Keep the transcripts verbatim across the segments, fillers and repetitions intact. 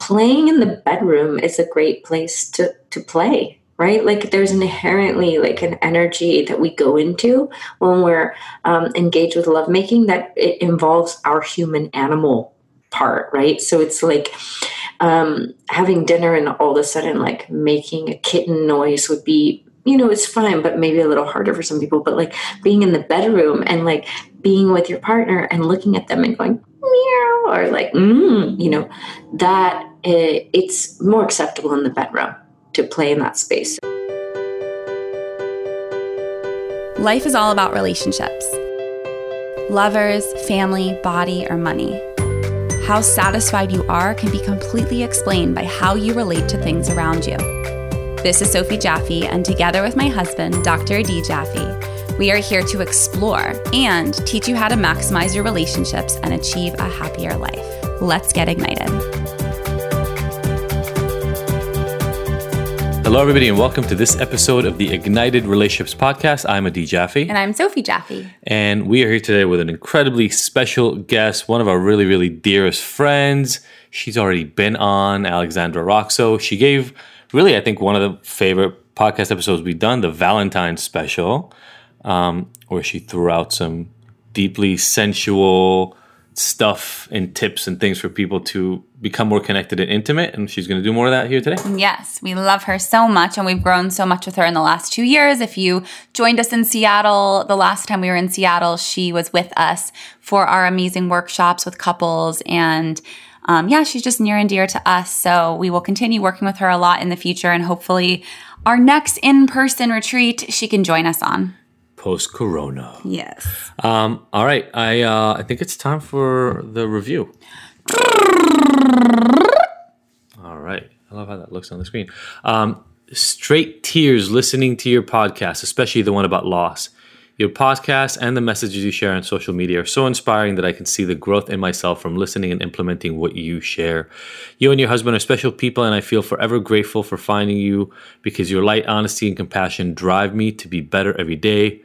playing in the bedroom is a great place to, to play, right? Like there's inherently like an energy that we go into when we're um, engaged with lovemaking that it involves our human animal part, right? So it's like um, having dinner and all of a sudden like making a kitten noise would be, you know, it's fine, but maybe a little harder for some people. But like being in the bedroom and like being with your partner and looking at them and going meow or like mm, you know, that uh, it's more acceptable in the bedroom to play in that space. Life is all about relationships. Lovers, family, body, or money. How satisfied you are can be completely explained by how you relate to things around you. This is Sophie Jaffe, and together with my husband, Doctor Adi Jaffe, we are here to explore and teach you how to maximize your relationships and achieve a happier life. Let's get ignited. Hello, everybody, and welcome to this episode of the Ignited Relationships Podcast. I'm Adi Jaffe. And I'm Sophie Jaffe. And we are here today with an incredibly special guest, one of our really, really dearest friends. She's already been on, Alexandra Roxo. She gave, really, I think, one of the favorite podcast episodes we've done, the Valentine's special, um, where she threw out some deeply sensual stuff and tips and things for people to become more connected and intimate, and she's going to do more of that here today. Yes, we love her so much, and we've grown so much with her in the last two years. If you joined us in Seattle, the last time we were in Seattle, she was with us for our amazing workshops with couples, and um, yeah, she's just near and dear to us, so we will continue working with her a lot in the future, and hopefully our next in-person retreat, she can join us on. Post-corona. Yes. Um, all right. I uh, I think it's time for the review. All right. I love how that looks on the screen. Um, straight tears listening to your podcast, especially the one about loss. Your podcast and the messages you share on social media are so inspiring that I can see the growth in myself from listening and implementing what you share. You and your husband are special people, and I feel forever grateful for finding you because your light, honesty, and compassion drive me to be better every day.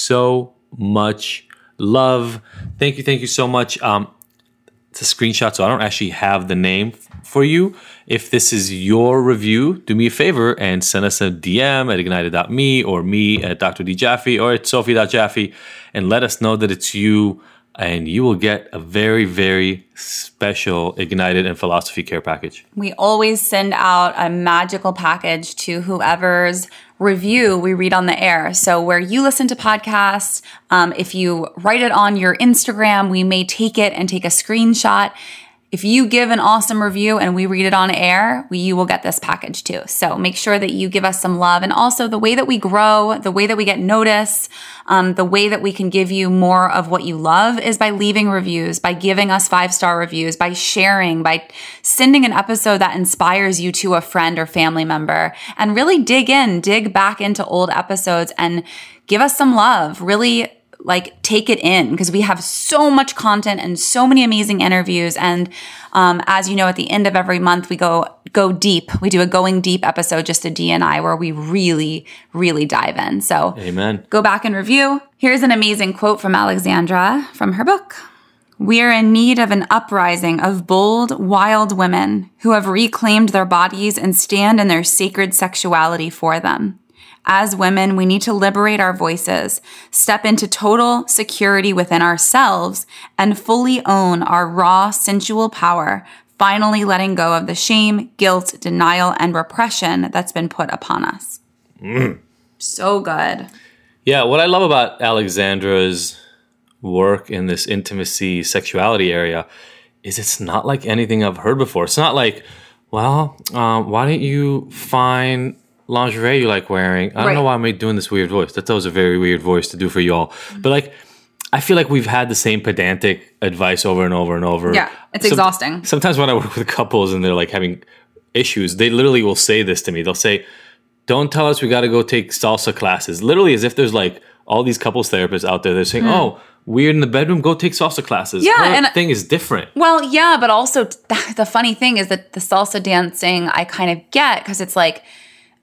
So much love. Thank you. Thank you so much. Um, it's a screenshot, so I don't actually have the name for you. If this is your review, do me a favor and send us a D M at ignited dot me or me at Doctor D Jaffe or at Sophie dot Jaffe and let us know that it's you, and you will get a very, very special Ignited and Philosophy Care package. We always send out a magical package to whoever's review we read on the air. So where you listen to podcasts, um, if you write it on your Instagram, we may take it and take a screenshot. If you give an awesome review and we read it on air, we, you will get this package too. So make sure that you give us some love. And also the way that we grow, the way that we get noticed, um, the way that we can give you more of what you love is by leaving reviews, by giving us five-star reviews, by sharing, by sending an episode that inspires you to a friend or family member. And really dig in, dig back into old episodes and give us some love. Really like take it in, because we have so much content and so many amazing interviews. And um, as you know, at the end of every month, we go go deep. We do a going deep episode, just a D and I, where we really, really dive in. So Amen. Go back and review. Here's an amazing quote from Alexandra from her book. We are in need of an uprising of bold, wild women who have reclaimed their bodies and stand in their sacred sexuality for them. As women, we need to liberate our voices, step into total security within ourselves, and fully own our raw, sensual power, finally letting go of the shame, guilt, denial, and repression that's been put upon us. Mm. So good. Yeah, what I love about Alexandra's work in this intimacy, sexuality area is it's not like anything I've heard before. It's not like, well, um, why don't you find lingerie you like wearing? I don't right. know why I'm doing this weird voice. That was a very weird voice to do for y'all. Mm-hmm. But like, I feel like we've had the same pedantic advice over and over and over. Yeah, it's Some, exhausting. Sometimes when I work with couples and they're like having issues, they literally will say this to me. They'll say, don't tell us we got to go take salsa classes. Literally as if there's like all these couples therapists out there. They're saying, mm. oh, weird in the bedroom, go take salsa classes. Yeah, Her and thing is different. Well, yeah, but also the funny thing is that the salsa dancing I kind of get, because it's like,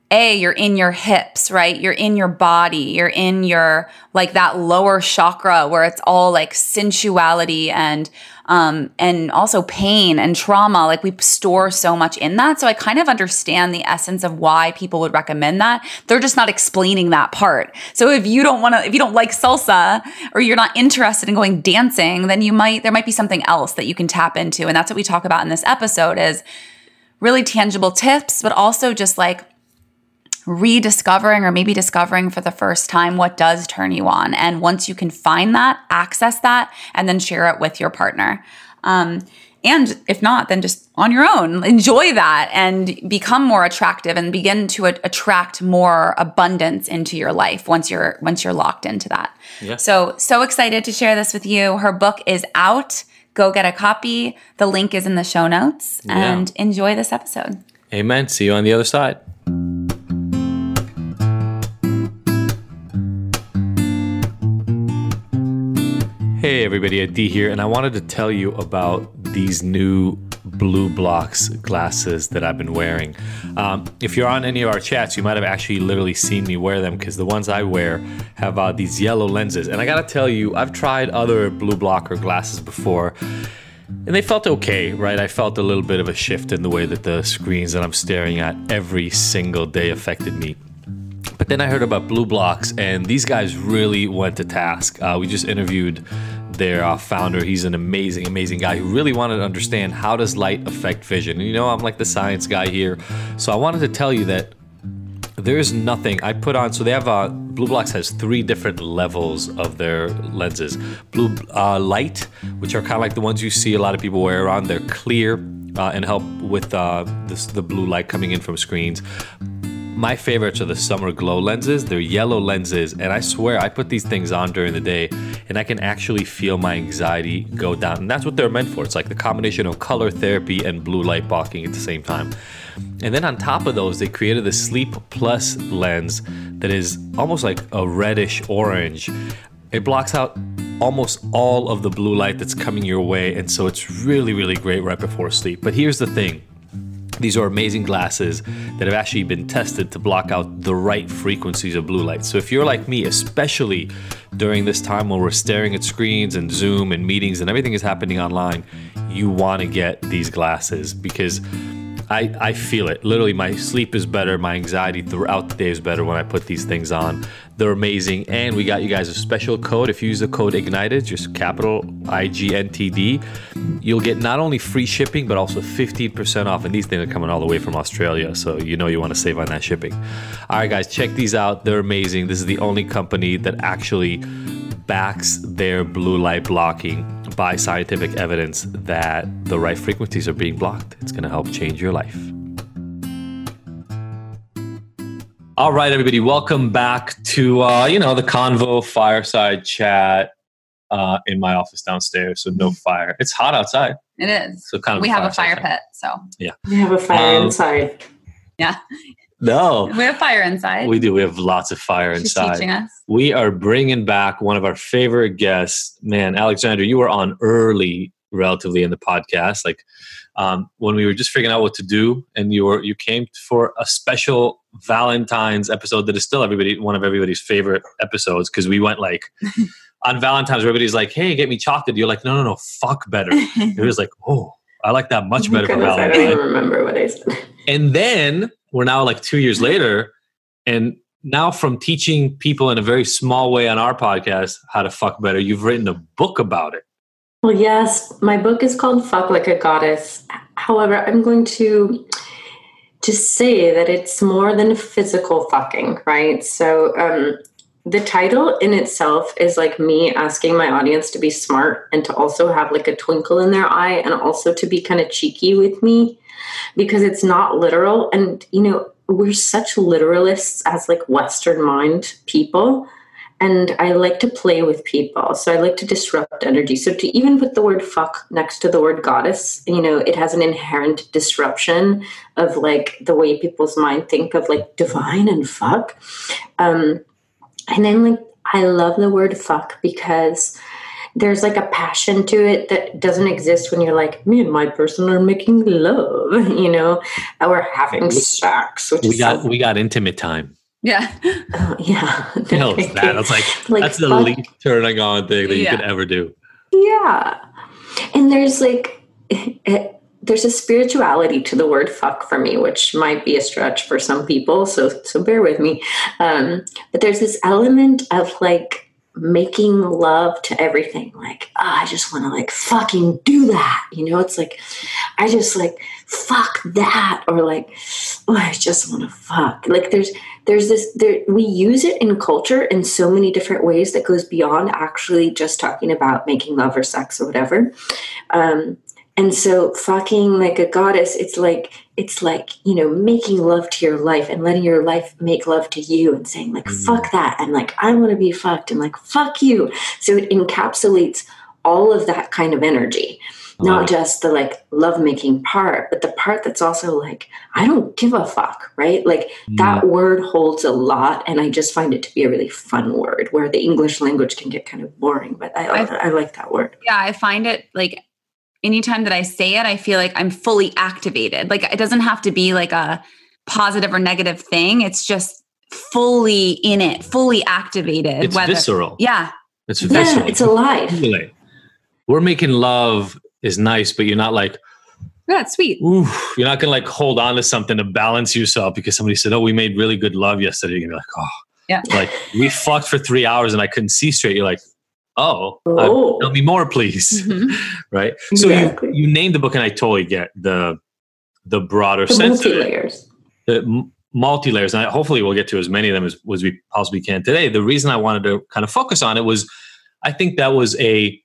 A, you're in your hips, right? You're in your body. You're in your, like that lower chakra where it's all like sensuality and, um, and also pain and trauma. Like we store so much in that. So I kind of understand the essence of why people would recommend that. They're just not explaining that part. So if you don't want to, if you don't like salsa or you're not interested in going dancing, then you might, there might be something else that you can tap into. And that's what we talk about in this episode is really tangible tips, but also just like rediscovering or maybe discovering for the first time what does turn you on. And once you can find that, access that, and then share it with your partner. Um, and if not, then just on your own, enjoy that and become more attractive and begin to a- attract more abundance into your life once you're once you're locked into that. Yeah. So, so excited to share this with you. Her book is out. Go get a copy. The link is in the show notes. Yeah. And enjoy this episode. Amen. See you on the other side. Hey everybody, Adi here, and I wanted to tell you about these new BlueBlox glasses that I've been wearing. Um, if you're on any of our chats, you might have actually literally seen me wear them because the ones I wear have uh, these yellow lenses. And I gotta tell you, I've tried other BlueBlocker glasses before, and they felt okay, right? I felt a little bit of a shift in the way that the screens that I'm staring at every single day affected me. But then I heard about BlueBlox, and these guys really went to task. Uh, we just interviewed their uh, founder. He's an amazing, amazing guy who really wanted to understand how does light affect vision. And you know, I'm like the science guy here. So I wanted to tell you that there's nothing I put on. So they have, uh, BlueBlox has three different levels of their lenses. Blue uh, light, which are kind of like the ones you see a lot of people wear around. They're clear uh, and help with uh, this, the blue light coming in from screens. My favorites are the Summer Glow lenses. They're yellow lenses, and I swear I put these things on during the day, and I can actually feel my anxiety go down. And that's what they're meant for. It's like the combination of color therapy and blue light blocking at the same time. And then on top of those, they created the Sleep Plus lens that is almost like a reddish orange. It blocks out almost all of the blue light that's coming your way, and so it's really, really great right before sleep. But here's the thing. These are amazing glasses that have actually been tested to block out the right frequencies of blue light. So if you're like me, especially during this time when we're staring at screens and Zoom and meetings and everything is happening online, you want to get these glasses because I, I feel it. Literally, my sleep is better. My anxiety throughout the day is better when I put these things on. They're amazing. And we got you guys a special code. If you use the code IGNITED, just capital I G N T D, you'll get not only free shipping, but also fifteen percent off. And these things are coming all the way from Australia. So you know you want to save on that shipping. All right, guys, check these out. They're amazing. This is the only company that actually backs their blue light blocking by scientific evidence that the right frequencies are being blocked. It's going to help change your life. All right, everybody, welcome back to, uh, you know, the Convo Fireside Chat uh, in my office downstairs. So no fire. It's hot outside. It is. So kind of we have a fire pit. So yeah, we have a fire um, inside. Yeah. No. We have fire inside. We do. We have lots of fire She's inside. Teaching us. We are bringing back one of our favorite guests. Man, Alexandra, you were on early, relatively, in the podcast. Like um, when we were just figuring out what to do, and you were you came for a special Valentine's episode that is still everybody one of everybody's favorite episodes because we went like on Valentine's. Everybody's like, "Hey, get me chocolate." You're like, "No, no, no, fuck better." It was like, "Oh, I like that much better for Valentine's." I don't even remember what I said. And then we're now like two years later, and now from teaching people in a very small way on our podcast how to fuck better, you've written a book about it. Well, yes, my book is called Fuck Like a Goddess. However, I'm going to just say that it's more than physical fucking, right? So um, the title in itself is like me asking my audience to be smart and to also have like a twinkle in their eye and also to be kind of cheeky with me. Because it's not literal. And, you know, we're such literalists as like Western mind people. And I like to play with people. So I like to disrupt energy. So to even put the word fuck next to the word goddess, you know, it has an inherent disruption of like the way people's mind think of like divine and fuck. Um, and then like, I love the word fuck because there's like a passion to it that doesn't exist when you're like, me and my person are making love, you know, or having sex, which we is got so, we got intimate time. Yeah. oh, yeah. You know, that. That's like, Like, that's the fuck- least turning on thing that you Yeah. could ever do. Yeah. And there's like, it, there's a spirituality to the word fuck for me, which might be a stretch for some people. So, so bear with me. Um, but there's this element of like making love to everything. Like, oh, I just want to like fucking do that. You know, it's like, I just like, fuck that. Or like, oh, I just want to fuck. Like there's, there's this, there, we use it in culture in so many different ways that goes beyond actually just talking about making love or sex or whatever. Um, And so fucking like a goddess, it's like, it's like, you know, making love to your life and letting your life make love to you and saying like, mm. fuck that. And like, I want to be fucked and like, fuck you. So it encapsulates all of that kind of energy, oh. not just the like lovemaking part, but the part that's also like, I don't give a fuck, right? Like mm. that word holds a lot. And I just find it to be a really fun word where the English language can get kind of boring, but I, I, I like that word. Yeah. I find it like, anytime that I say it, I feel like I'm fully activated. Like it doesn't have to be like a positive or negative thing. It's just fully in it, fully activated. It's whether, visceral. Yeah. It's visceral. Yeah, it's alive. We're making love is nice, but you're not like, yeah, it's sweet. Oof, you're not going to like hold on to something to balance yourself because somebody said, oh, we made really good love yesterday. You're going to be like, oh, yeah. Like we fucked for three hours and I couldn't see straight. You're like, oh, uh, tell me more, please. Mm-hmm. Right. So exactly. you, you named the book and I totally get the, the broader the sense. Multi-layers. The m- multi-layers. And I, hopefully we'll get to as many of them as, as we possibly can today. The reason I wanted to kind of focus on it was, I think that was a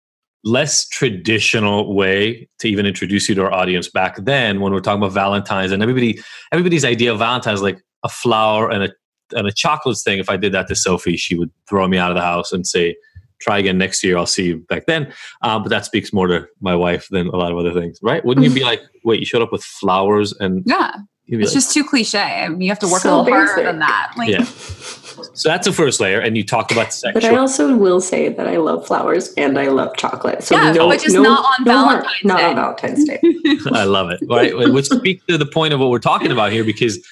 less traditional way to even introduce you to our audience back then when we're talking about Valentine's and everybody, everybody's idea of Valentine's like a flower and a, and a chocolates thing. If I did that to Sophie, she would throw me out of the house and say, try again next year. I'll see you back then. Um, but that speaks more to my wife than a lot of other things, right? Wouldn't you be like, wait, you showed up with flowers and yeah, it's like, just too cliche. I mean, you have to work so a little harder than that. Like, yeah. So that's the first layer. And you talked about sexual. But I also will say that I love flowers and I love chocolate. So yeah, no, but just no, not on no Valentine's heart, Day. Not on Valentine's Day. I love it. All right. Which speaks to the point of what we're talking about here, because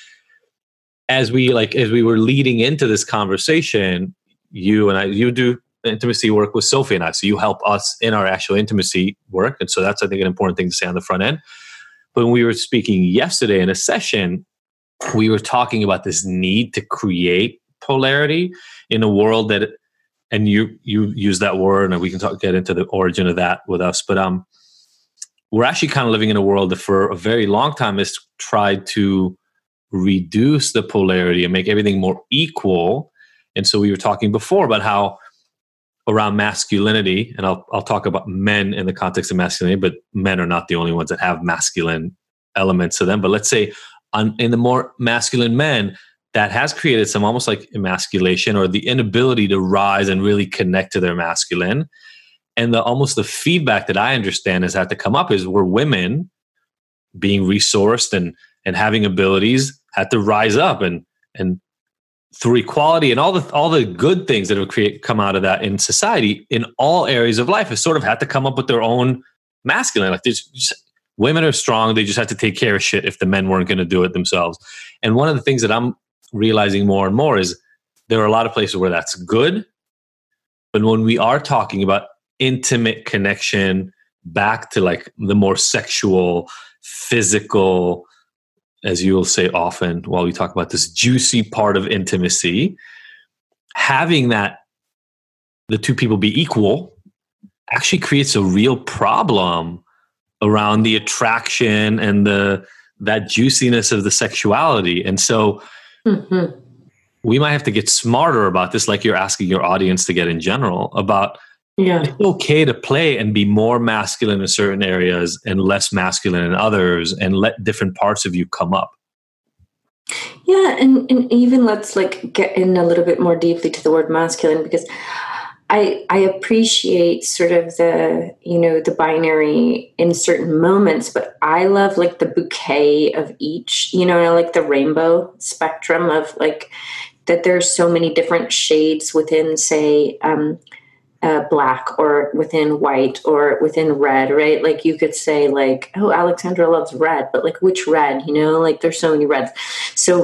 as we like, as we were leading into this conversation, you and I, you do intimacy work with Sophie and I. So you help us in our actual intimacy work. And so that's, I think, an important thing to say on the front end. But when we were speaking yesterday in a session, we were talking about this need to create polarity in a world that, and you you use that word, and we can talk, get into the origin of that with us. But um, we're actually kind of living in a world that for a very long time has tried to reduce the polarity and make everything more equal. And so we were talking before about how around masculinity, and I'll I'll talk about men in the context of masculinity, but men are not the only ones that have masculine elements to them. But let's say on, in the more masculine men, that has created some almost like emasculation or the inability to rise and really connect to their masculine. And the almost the feedback that I understand has had to come up is where women being resourced and and having abilities had to rise up and and through equality and all the all the good things that have create come out of that in society in all areas of life has sort of had to come up with their own masculine. Like just, women are strong; they just had to take care of shit if the men weren't going to do it themselves. And one of the things that I'm realizing more and more is there are a lot of places where that's good, but when we are talking about intimate connection back to like the more sexual, physical, as you will say often while we talk about this juicy part of intimacy, having that the two people be equal actually creates a real problem around the attraction and the that juiciness of the sexuality. And so mm-hmm. we might have to get smarter about this, like you're asking your audience to get in general, about yeah. It's okay to play and be more masculine in certain areas and less masculine in others, and let different parts of you come up. Yeah, and, and even let's like get in a little bit more deeply to the word masculine, because I I appreciate sort of the, you know, the binary in certain moments, but I love like the bouquet of each, you know, I like the rainbow spectrum of like that there's so many different shades within, say, um, uh, black or within white or within red, right? Like you could say like, oh, Alexandra loves red, but like which red, you know, like there's so many reds. So,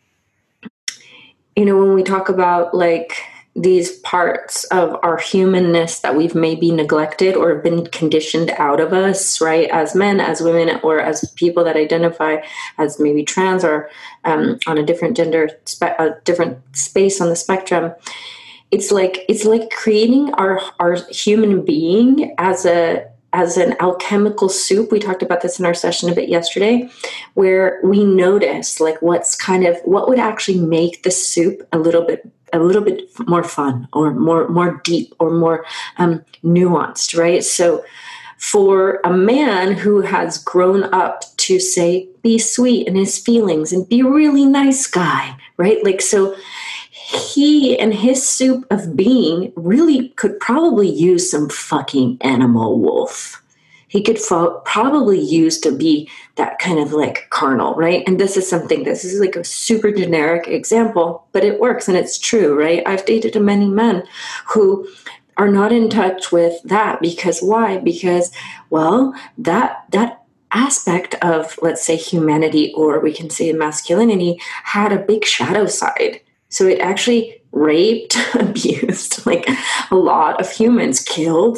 you know, when we talk about like these parts of our humanness that we've maybe neglected or been conditioned out of us, right, as men, as women, or as people that identify as maybe trans or um, on a different gender, spe- a different space on the spectrum, it's like it's like creating our our human being as a as an alchemical soup. We talked about this in our session a bit yesterday, where we notice like what's kind of what would actually make the soup a little bit a little bit more fun or more more deep or more um, nuanced, right? So for a man who has grown up to say be sweet in his feelings and be a really nice guy, right? Like so he and his soup of being really could probably use some fucking animal wolf. He could fo- probably use to be that kind of like carnal, right? And this is something, this is like a super generic example, but it works and it's true, right? I've dated many men who are not in touch with that because why? Because, well, that, that aspect of, let's say, humanity, or we can say masculinity, had a big shadow side. So it actually raped, abused, like a lot of humans, killed.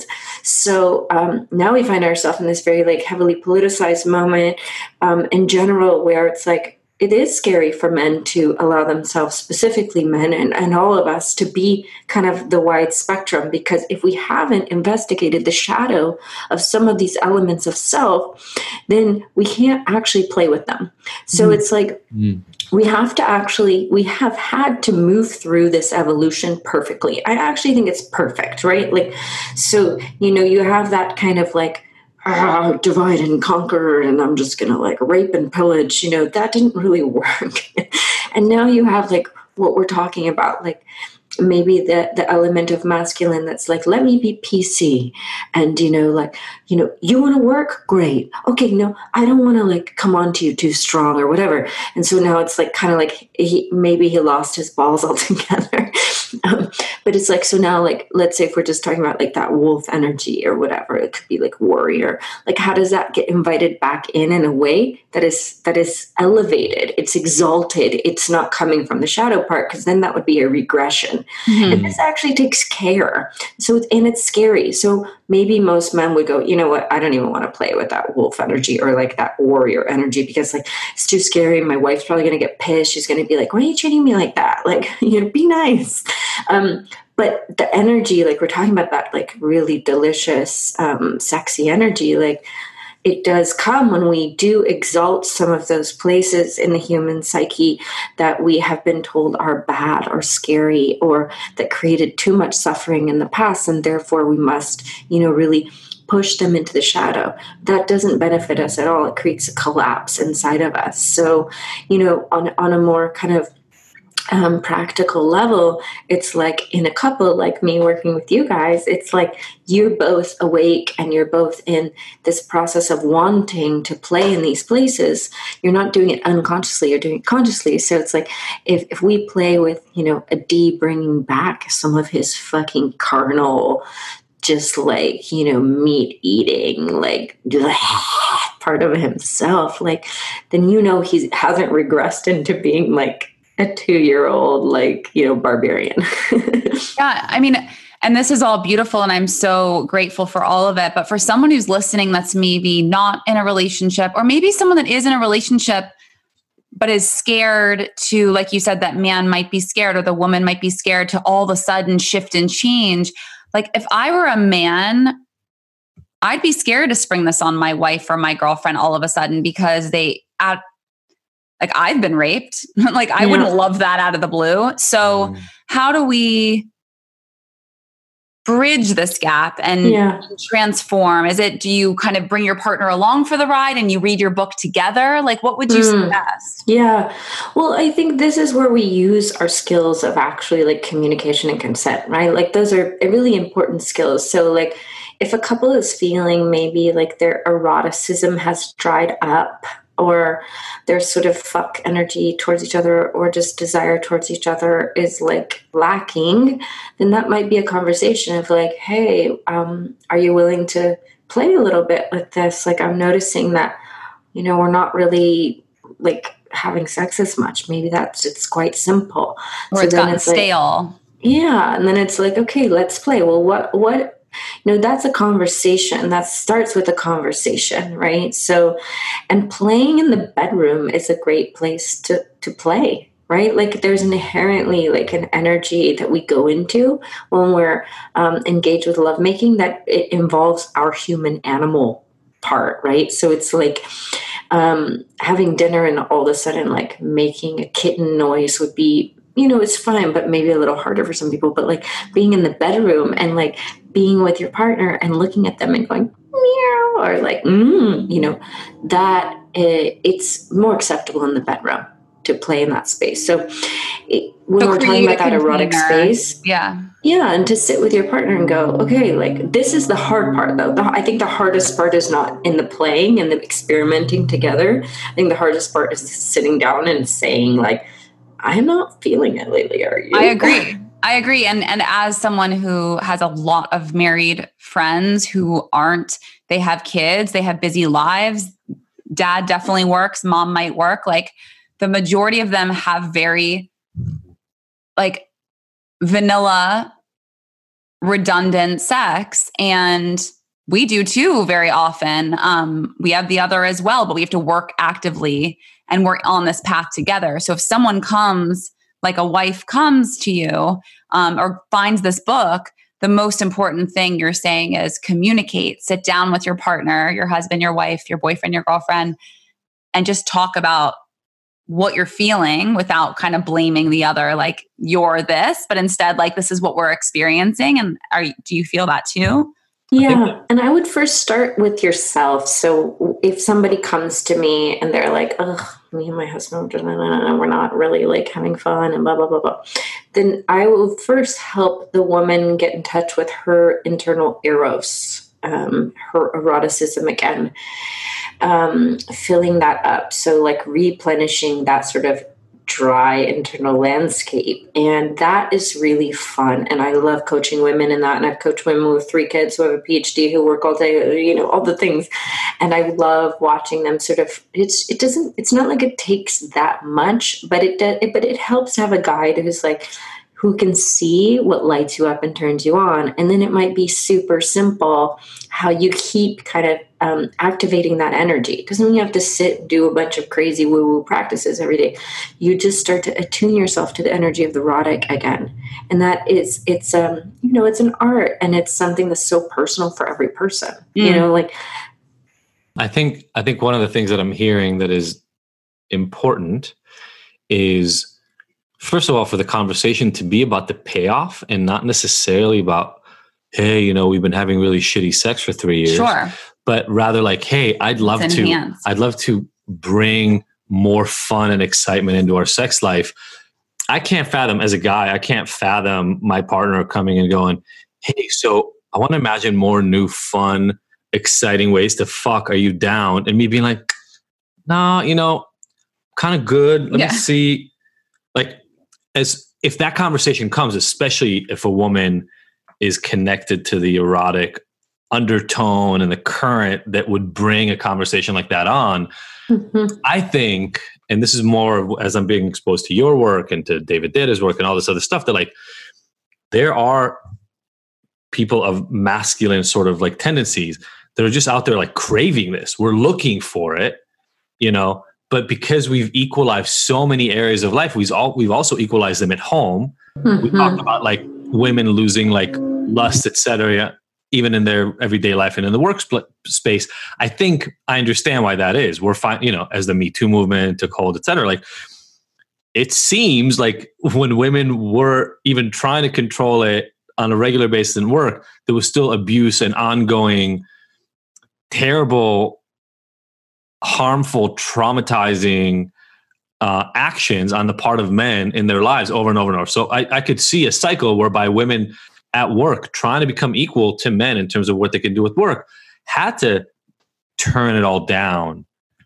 So um, now we find ourselves in this very like heavily politicized moment um, in general, where it's like, it is scary for men to allow themselves, specifically men and, and all of us, to be kind of the wide spectrum, because if we haven't investigated the shadow of some of these elements of self, then we can't actually play with them. So mm. it's like, mm. we have to actually, we have had to move through this evolution perfectly. I actually think it's perfect, right? Like, so, you know, you have that kind of like, ah, divide and conquer, and I'm just going to like rape and pillage, you know, that didn't really work. And now you have like what we're talking about, like maybe the, the element of masculine that's like, let me be P C. And, you know, like, you know, you want to work? Great. Okay, no, I don't want to like come on to you too strong or whatever. And so now it's like kind of like he, maybe he lost his balls altogether. Um, but it's like, so now, like, let's say if we're just talking about like that wolf energy or whatever, it could be like warrior, like how does that get invited back in in a way that is, that is elevated, it's exalted, it's not coming from the shadow part, because then that would be a regression. Mm-hmm. And this actually takes care. So, it's, and it's scary. So maybe most men would go, you know what, I don't even want to play with that wolf energy or like that warrior energy, because like, it's too scary. My wife's probably going to get pissed. She's going to be like, why are you treating me like that? Like, you know, be nice. Um, but the energy, like we're talking about that, like really delicious, um, sexy energy, like it does come when we do exalt some of those places in the human psyche that we have been told are bad or scary or that created too much suffering in the past. And therefore we must, you know, really push them into the shadow. That doesn't benefit us at all. It creates a collapse inside of us. So, you know, on, on a more kind of Um, practical level, it's like in a couple like me working with you guys, it's like you're both awake and you're both in this process of wanting to play in these places. You're not doing it unconsciously, you're doing it consciously. So it's like if, if we play with, you know, a D bringing back some of his fucking carnal, just like, you know, meat eating, like part of himself, like, then you know he hasn't regressed into being like a two-year-old, like, you know, barbarian. Yeah, I mean, and this is all beautiful and I'm so grateful for all of it. But for someone who's listening that's maybe not in a relationship, or maybe someone that is in a relationship but is scared to, like you said, that man might be scared or the woman might be scared to all of a sudden shift and change. Like if I were a man, I'd be scared to spring this on my wife or my girlfriend all of a sudden, because they at Like I've been raped. Like I yeah. wouldn't love that out of the blue. So mm. how do we bridge this gap and, yeah. and transform? Is it, do you kind of bring your partner along for the ride and you read your book together? Like what would you mm. suggest? Yeah. Well, I think this is where we use our skills of actually like communication and consent, right? Like those are really important skills. So like if a couple is feeling maybe like their eroticism has dried up, or their sort of fuck energy towards each other or just desire towards each other is like lacking, then that might be a conversation of like, hey, um, are you willing to play a little bit with this? Like, I'm noticing that, you know, we're not really like having sex as much. Maybe that's, it's quite simple. Or so it's then gotten it's like, stale. yeah. And then it's like, okay, let's play. Well, what, what, you know, that's a conversation. That starts with a conversation, right? So, and playing in the bedroom is a great place to, to play, right? Like there's inherently like an energy that we go into when we're um, engaged with lovemaking that it involves our human animal part, right? So it's like um, having dinner and all of a sudden like making a kitten noise would be, you know, it's fine, but maybe a little harder for some people. But like being in the bedroom and like being with your partner and looking at them and going meow or like mm, you know, that it, it's more acceptable in the bedroom to play in that space. So it, when So we're talking about that container. erotic space, yeah, yeah, and to sit with your partner and go, okay, like this is the hard part though. The, I think the hardest part is not in the playing and the experimenting together. I think the hardest part is sitting down and saying like, I'm not feeling it lately. Are you? I agree. I agree. And and as someone who has a lot of married friends who aren't, they have kids, they have busy lives. Dad definitely works. Mom might work. Like the majority of them have very like vanilla, redundant sex. And we do too very often. Um, we have the other as well, but we have to work actively and we're on this path together. So if someone comes, like a wife comes to you um, or finds this book, the most important thing you're saying is communicate, sit down with your partner, your husband, your wife, your boyfriend, your girlfriend, and just talk about what you're feeling without kind of blaming the other, like you're this, but instead like, this is what we're experiencing. And are you, do you feel that too? Yeah. And I would first start with yourself. So if somebody comes to me and they're like, ugh, me and my husband, we're not really like having fun and blah, blah, blah, blah, then I will first help the woman get in touch with her internal eros, um, her eroticism again, um, filling that up. So like replenishing that sort of dry internal landscape. And that is really fun. And I love coaching women in that. And I've coached women with three kids who have a P H D who work all day, you know, all the things. And I love watching them sort of, it's, it doesn't, it's not like it takes that much, but it does, but it helps to have a guide who's like, who can see what lights you up and turns you on. And then it might be super simple how you keep kind of um, activating that energy. Because when you have to sit, do a bunch of crazy woo-woo practices every day, you just start to attune yourself to the energy of the erotic again. And that is, it's, um, you know, it's an art and it's something that's so personal for every person, mm. you know, like. I think, I think one of the things that I'm hearing that is important is, first of all, for the conversation to be about the payoff and not necessarily about, hey, you know, we've been having really shitty sex for three years. Sure. But rather like, hey, I'd love it's to, enhanced. I'd love to bring more fun and excitement into our sex life. I can't fathom as a guy, I can't fathom my partner coming and going, hey, so I want to imagine more new, fun, exciting ways to fuck. Are you down? And me being like, nah, you know, kind of good. Let yeah. me see. Like, as if that conversation comes, especially if a woman is connected to the erotic undertone and the current that would bring a conversation like that on, mm-hmm. I think, and this is more as I'm being exposed to your work and to David Deida's work and all this other stuff, that like there are people of masculine sort of like tendencies that are just out there like craving this. We're looking for it, you know. But because we've equalized so many areas of life, we've all we've also equalized them at home. Mm-hmm. We talked about like women losing like lust, et cetera, even in their everyday life and in the workspace. I think I understand why that is. We're fine, you know, as the Me Too movement took hold, et cetera. Like it seems like when women were even trying to control it on a regular basis in work, there was still abuse and ongoing terrible, harmful, traumatizing uh, actions on the part of men in their lives over and over and over. So I, I could see a cycle whereby women at work trying to become equal to men in terms of what they can do with work had to turn it all down.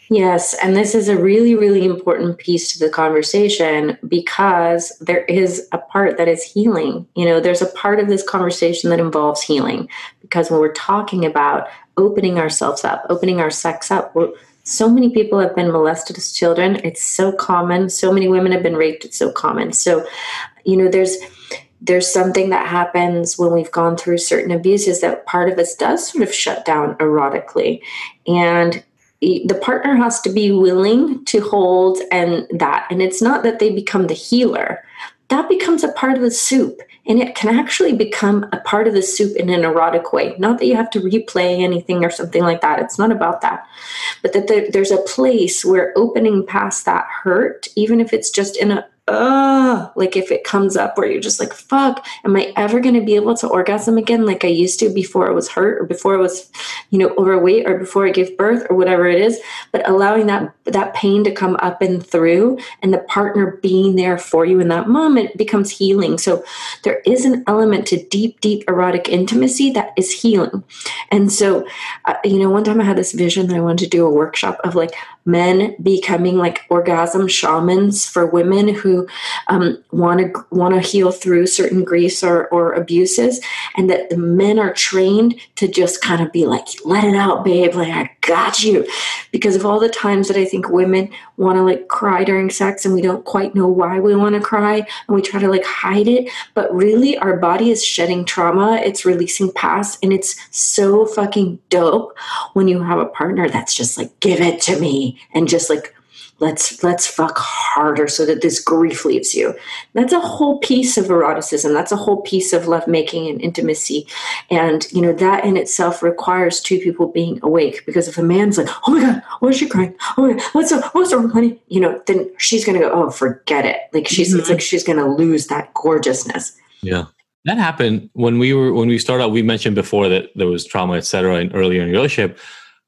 Yes, and this is a really, really important piece to the conversation because there is a part that is healing. You know, there's a part of this conversation that involves healing because when we're talking about opening ourselves up, opening our sex up, we're, so many people have been molested as children. It's so common. So many women have been raped. It's so common. So, you know, there's there's something that happens when we've gone through certain abuses that part of us does sort of shut down erotically. And the partner has to be willing to hold and that. And it's not that they become the healer. That becomes a part of the soup. And it can actually become a part of the soup in an erotic way. Not that you have to replay anything or something like that. It's not about that. But that there, there's a place where opening past that hurt, even if it's just in a uh, like if it comes up where you're just like, fuck, am I ever going to be able to orgasm again like I used to before I was hurt or before I was, you know, overweight or before I gave birth or whatever it is. But allowing that that pain to come up and through and the partner being there for you in that moment becomes healing. So there is an element to deep, deep erotic intimacy that is healing. And so, uh, you know, one time I had this vision that I wanted to do a workshop of like men becoming like orgasm shamans for women who um, want to want to heal through certain griefs or, or abuses, and that the men are trained to just kind of be like, let it out, babe, like I got you. Because of all the times that I think women want to like cry during sex and we don't quite know why we want to cry and we try to like hide it, but really our body is shedding trauma, it's releasing past, and it's so fucking dope when you have a partner that's just like, give it to me. And just like, let's let's fuck harder so that this grief leaves you. That's a whole piece of eroticism. That's a whole piece of lovemaking and intimacy. And, you know, that in itself requires two people being awake. Because if a man's like, oh my God, why is she crying? Oh my God, what's up? What's wrong, honey? You know, then she's going to go, oh, forget it. Like she's, mm-hmm. It's like she's going to lose that gorgeousness. Yeah. That happened when we were, when we started out, we mentioned before that there was trauma, et cetera, and earlier in your relationship.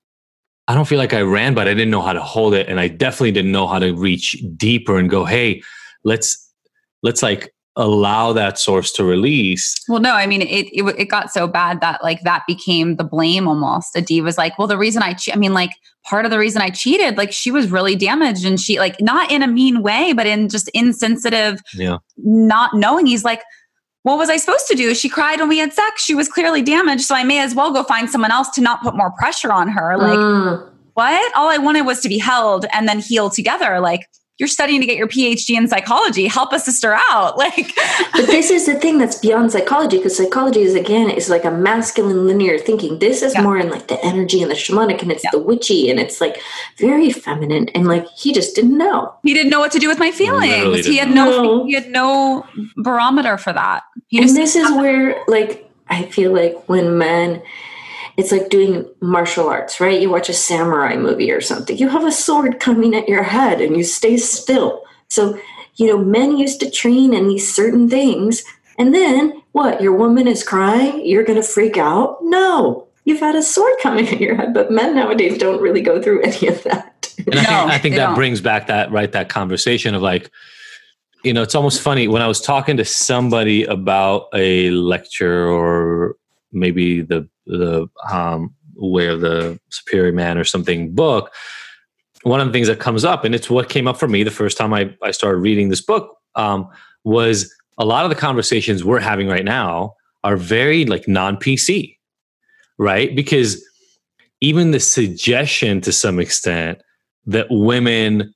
I don't feel like I ran, but I didn't know how to hold it. And I definitely didn't know how to reach deeper and go, hey, let's, let's like allow that source to release. Well, no, I mean, it, it, it got so bad that like that became the blame almost. Adi was like, well, the reason I, che- I mean, like part of the reason I cheated, like she was really damaged and she like, not in a mean way, but in just insensitive, yeah, not knowing. He's like, what was I supposed to do? She cried when we had sex. She was clearly damaged. So I may as well go find someone else to not put more pressure on her. Like, mm. what? All I wanted was to be held and then heal together. Like, you're studying to get your P H D in psychology. Help a sister out. Like, but this is the thing that's beyond psychology, because psychology is, again, is like a masculine linear thinking. This is yeah. more in like the energy and the shamanic, and it's yeah. the witchy, and it's like very feminine. And like, he just didn't know. He didn't know what to do with my feelings. He had no, know. he had no barometer for that. He and this is where, like, I feel like when men, it's like doing martial arts, right? You watch a samurai movie or something. You have a sword coming at your head and you stay still. So, you know, men used to train in these certain things. And then what? Your woman is crying? You're going to freak out? No. You've had a sword coming at your head. But men nowadays don't really go through any of that. And I think, no, I think that don't. brings back that, right, that conversation of like, you know, it's almost funny when I was talking to somebody about a lecture or maybe the the um, Way of the Superior Man or something book, one of the things that comes up, and it's what came up for me the first time I, I started reading this book, um, was a lot of the conversations we're having right now are very like non-P C, right? Because even the suggestion to some extent that women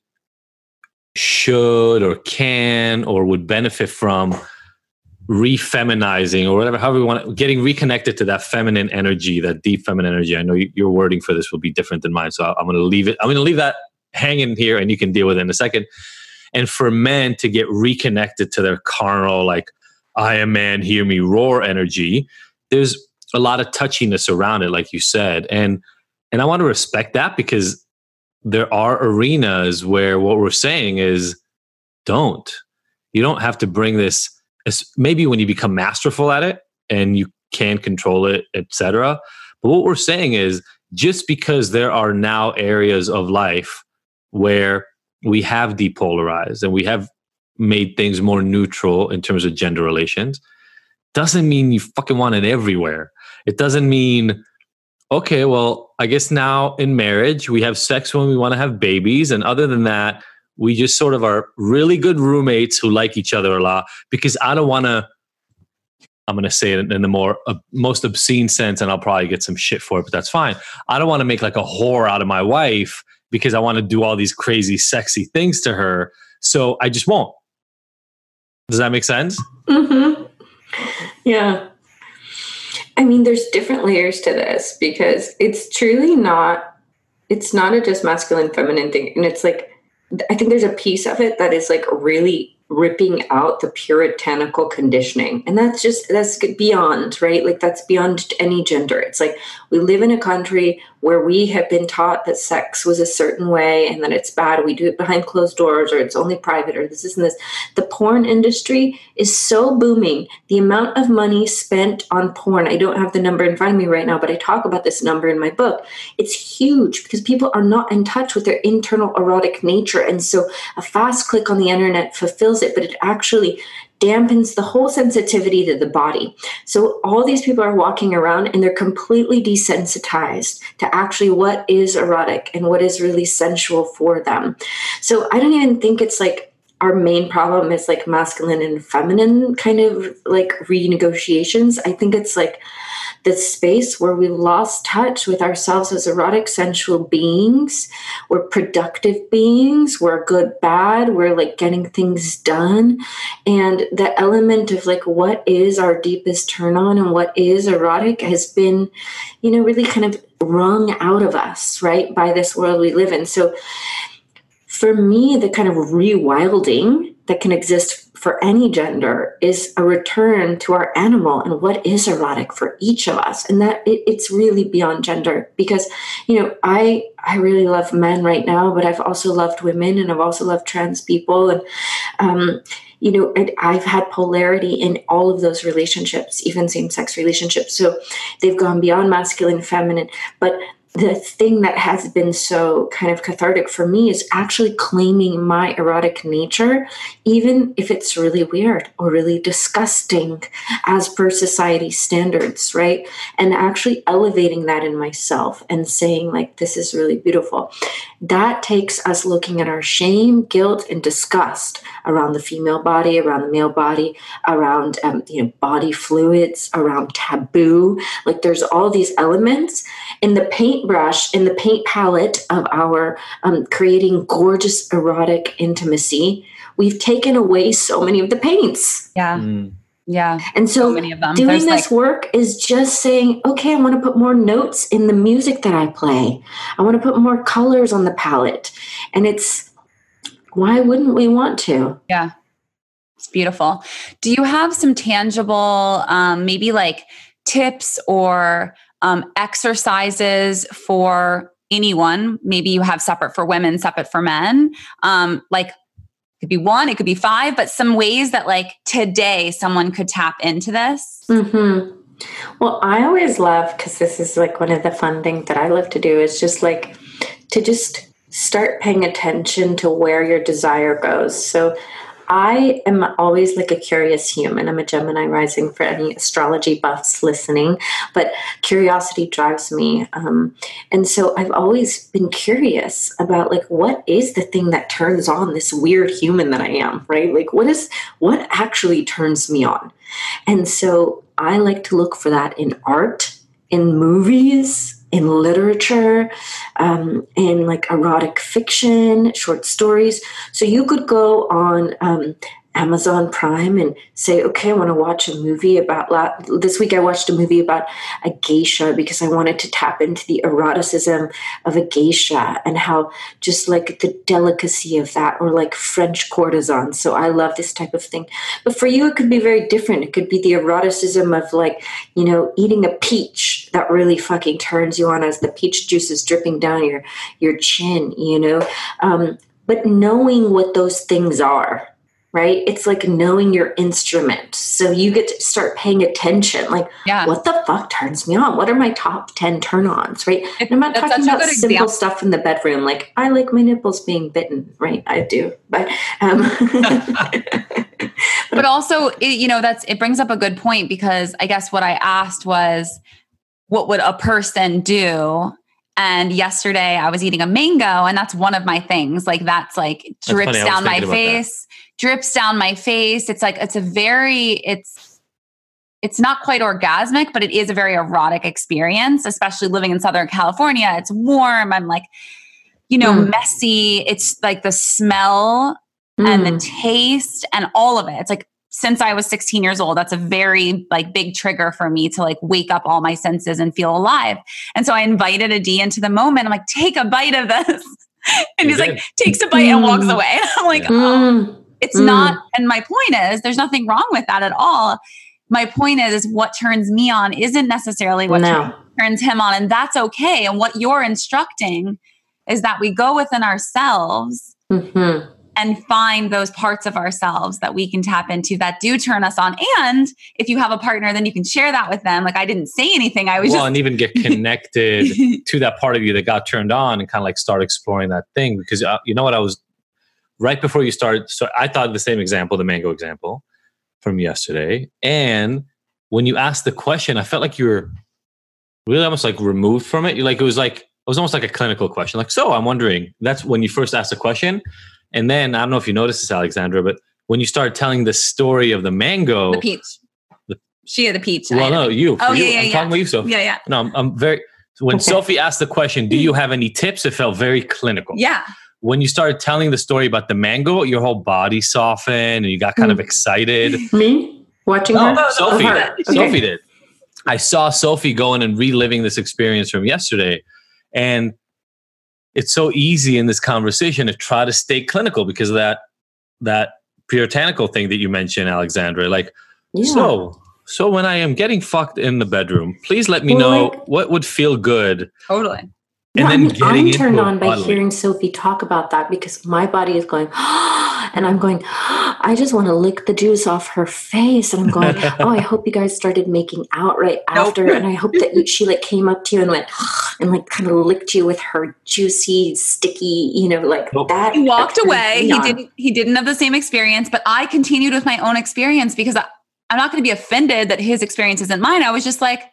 should or can or would benefit from refeminizing or whatever, however you want it, getting reconnected to that feminine energy, that deep feminine energy. I know you, your wording for this will be different than mine, so I'm going to leave it. I'm going to leave that hanging here, and you can deal with it in a second. And for men to get reconnected to their carnal, like I am man, hear me roar energy, there's a lot of touchiness around it, like you said, and and I want to respect that, because there are arenas where what we're saying is, don't. You don't have to bring this. Maybe when you become masterful at it and you can control it, et cetera. But what we're saying is, just because there are now areas of life where we have depolarized and we have made things more neutral in terms of gender relations, doesn't mean you fucking want it everywhere. It doesn't mean, okay, well, I guess now in marriage, we have sex when we want to have babies. And other than that, we just sort of are really good roommates who like each other a lot, because I don't want to, I'm going to say it in the more uh, most obscene sense, and I'll probably get some shit for it, but that's fine. I don't want to make like a whore out of my wife because I want to do all these crazy, sexy things to her. So I just won't. Does that make sense? Mm-hmm. Yeah. I mean, there's different layers to this, because it's truly not, it's not a just masculine, feminine thing. And it's like, I think there's a piece of it that is like really ripping out the puritanical conditioning. And that's just, that's beyond, right? Like that's beyond any gender. It's like we live in a country where we have been taught that sex was a certain way and that it's bad. We do it behind closed doors, or it's only private, or this isn't this. The porn industry is so booming. The amount of money spent on porn, I don't have the number in front of me right now, but I talk about this number in my book. It's huge because people are not in touch with their internal erotic nature. And so a fast click on the internet fulfills it, but it actually dampens the whole sensitivity to the body. So all these people are walking around and they're completely desensitized to actually what is erotic and what is really sensual for them. So I don't even think it's like our main problem is like masculine and feminine kind of like renegotiations. I think it's like the space where we lost touch with ourselves as erotic, sensual beings. We're productive beings. We're good, bad. We're like getting things done. And the element of like what is our deepest turn on and what is erotic has been, you know, really kind of wrung out of us, right, by this world we live in. So for me, the kind of rewilding that can exist for any gender is a return to our animal and what is erotic for each of us. And that it, it's really beyond gender, because, you know, I, I really love men right now, but I've also loved women, and I've also loved trans people. And, um, you know, I, I've had polarity in all of those relationships, even same-sex relationships. So they've gone beyond masculine, feminine, but the thing that has been so kind of cathartic for me is actually claiming my erotic nature, even if it's really weird or really disgusting as per society's standards, right? And actually elevating that in myself and saying like, this is really beautiful. That takes us looking at our shame, guilt, and disgust around the female body, around the male body, around um, you know, body fluids, around taboo. Like there's all these elements in the paintbrush, in the paint palette of our um, creating gorgeous erotic intimacy. We've taken away so many of the paints. Yeah. Mm. Yeah. And so, so many of them. doing There's this like- work is just saying, okay, I want to put more notes in the music that I play. I want to put more colors on the palette. And it's, why wouldn't we want to? Yeah. It's beautiful. Do you have some tangible, um, maybe like tips or um, exercises for anyone? Maybe you have separate for women, separate for men. Um, like it could be one, it could be five, but some ways that like today someone could tap into this. Mm-hmm. Well, I always love, because this is like one of the fun things that I love to do, is just like to just start paying attention to where your desire goes. So I am always like a curious human. I'm a Gemini rising for any astrology buffs listening, but curiosity drives me. Um, and so I've always been curious about like, what is the thing that turns on this weird human that I am, right? Like what is, what actually turns me on? And so I like to look for that in art, in movies, in literature, um, in like erotic fiction, short stories. So you could go on um, Amazon Prime and say, okay, I want to watch a movie about, la- this week I watched a movie about a geisha because I wanted to tap into the eroticism of a geisha and how just like the delicacy of that, or like French courtesans. So I love this type of thing. But for you, it could be very different. It could be the eroticism of like, you know, eating a peach that really fucking turns you on as the peach juice is dripping down your, your chin, you know? Um, but knowing what those things are, right? It's like knowing your instrument. So you get to start paying attention. Like, yeah. What the fuck turns me on? What are my top ten turn-ons, right? And I'm not That's talking about simple example. stuff in the bedroom. Like, I like my nipples being bitten, right? I do. But, um, but also, it, you know, that's, it brings up a good point, because I guess what I asked was, what would a person do? And yesterday I was eating a mango, and that's one of my things. Like that's like drips That's down my face, drips down my face. It's like, it's a very, it's, it's not quite orgasmic, but it is a very erotic experience, especially living in Southern California. It's warm. I'm like, you know, mm. messy. It's like the smell mm. and the taste and all of it. It's like, since I was sixteen years old, that's a very like big trigger for me to like wake up all my senses and feel alive. And so I invited Adi into the moment. I'm like, take a bite of this. And he's like, takes a bite mm. and walks away. And I'm like, oh, it's mm. not. And my point is, there's nothing wrong with that at all. My point is, is what turns me on isn't necessarily what no. turns him on. And that's okay. And what you're instructing is that we go within ourselves mm-hmm. and find those parts of ourselves that we can tap into that do turn us on. And if you have a partner, then you can share that with them. Like I didn't say anything. I was well, just... and even get connected to that part of you that got turned on and kind of like start exploring that thing. Because uh, you know what, I was right before you started. So I thought the same example, the mango example from yesterday. And when you asked the question, I felt like you were really almost like removed from it. You like, it was like, it was almost like a clinical question. Like, so I'm wondering, that's when you first asked the question. And then I don't know if you noticed this, Alexandra, but when you started telling the story of the mango, the peach, the, she had the peach. Well, no, you. Oh you. yeah, yeah, I'm yeah. talking about you, Sophie. Yeah, yeah. No, I'm, I'm very. When okay. Sophie asked the question, "Do you have any tips?" It felt very clinical. Yeah. When you started telling the story about the mango, your whole body softened and you got kind mm. of excited. Me watching no, her. Sophie. Oh, her. Sophie okay. did. I saw Sophie going and reliving this experience from yesterday, and it's so easy in this conversation to try to stay clinical because of that that puritanical thing that you mentioned, Alexandra. Like, yeah. so so when I am getting fucked in the bedroom, please let me well, know like, what would feel good. Totally. And yeah, then I mean, getting I'm turned on by bodily. hearing Sophie talk about that because my body is going, and I'm going, I just want to lick the juice off her face. And I'm going, oh, I hope you guys started making out right after. Nope. And I hope that you, she like came up to you and went and like kind of licked you with her juicy, sticky, you know, like nope. that. He walked away. He didn't, he didn't have the same experience, but I continued with my own experience because I, I'm not going to be offended that his experience isn't mine. I was just like,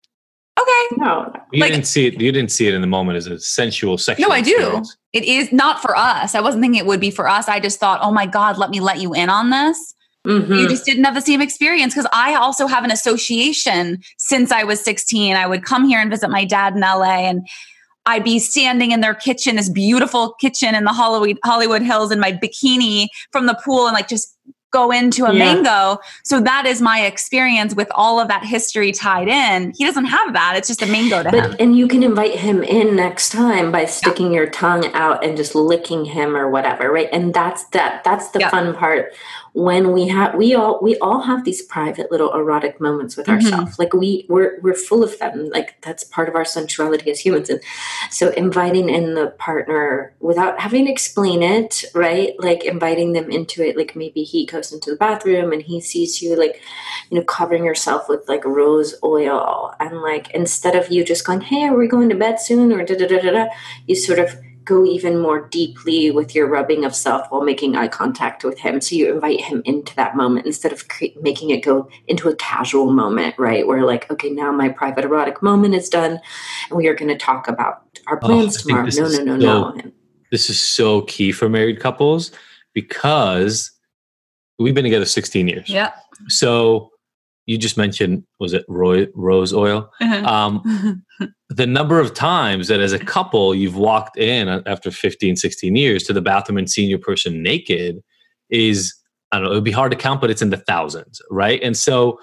okay. No, you like, didn't see it. You didn't see it in the moment as a sensual, sexual. No, I experience. do. It is not for us. I wasn't thinking it would be for us. I just thought, oh my God, let me let you in on this. Mm-hmm. You just didn't have the same experience because I also have an association since I was sixteen. I would come here and visit my dad in L A and I'd be standing in their kitchen, this beautiful kitchen in the Hollywood, Hollywood Hills in my bikini from the pool and like just go into a yeah. mango. So that is my experience with all of that history tied in. He doesn't have that. It's just a mango to but, him. And you can invite him in next time by sticking yeah. your tongue out and just licking him or whatever. Right. And that's that, that's the yeah. fun part when we have, we all, we all have these private little erotic moments with mm-hmm. ourselves. Like we we're, we're full of them. Like that's part of our sensuality as humans. And so inviting in the partner without having to explain it, right? Like inviting them into it. Like maybe he goes into the bathroom and he sees you like, you know, covering yourself with like rose oil and like, instead of you just going, hey, are we going to bed soon? Or da da da da da, you sort of go even more deeply with your rubbing of self while making eye contact with him. So you invite him into that moment instead of cre- making it go into a casual moment, right? Where like, okay, now my private erotic moment is done and we are going to talk about our plans oh, tomorrow. No, no, no, so, no. This is so key for married couples because we've been together sixteen years. Yeah. So you just mentioned, was it Roy, rose oil? Uh-huh. Um, the number of times that as a couple, you've walked in after fifteen, sixteen years to the bathroom and seen your person naked is, I don't know, it would be hard to count, but it's in the thousands, right? And so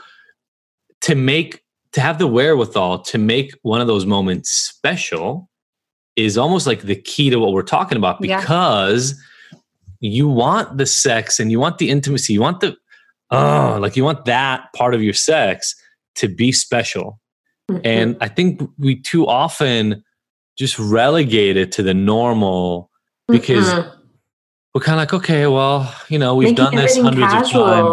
to make, to have the wherewithal to make one of those moments special is almost like the key to what we're talking about because yeah. you want the sex and you want the intimacy, you want the, oh, like you want that part of your sex to be special. Mm-hmm. And I think we too often just relegate it to the normal because mm-hmm. we're kind of like, okay, well, you know, we've Making done this hundreds casual. of times.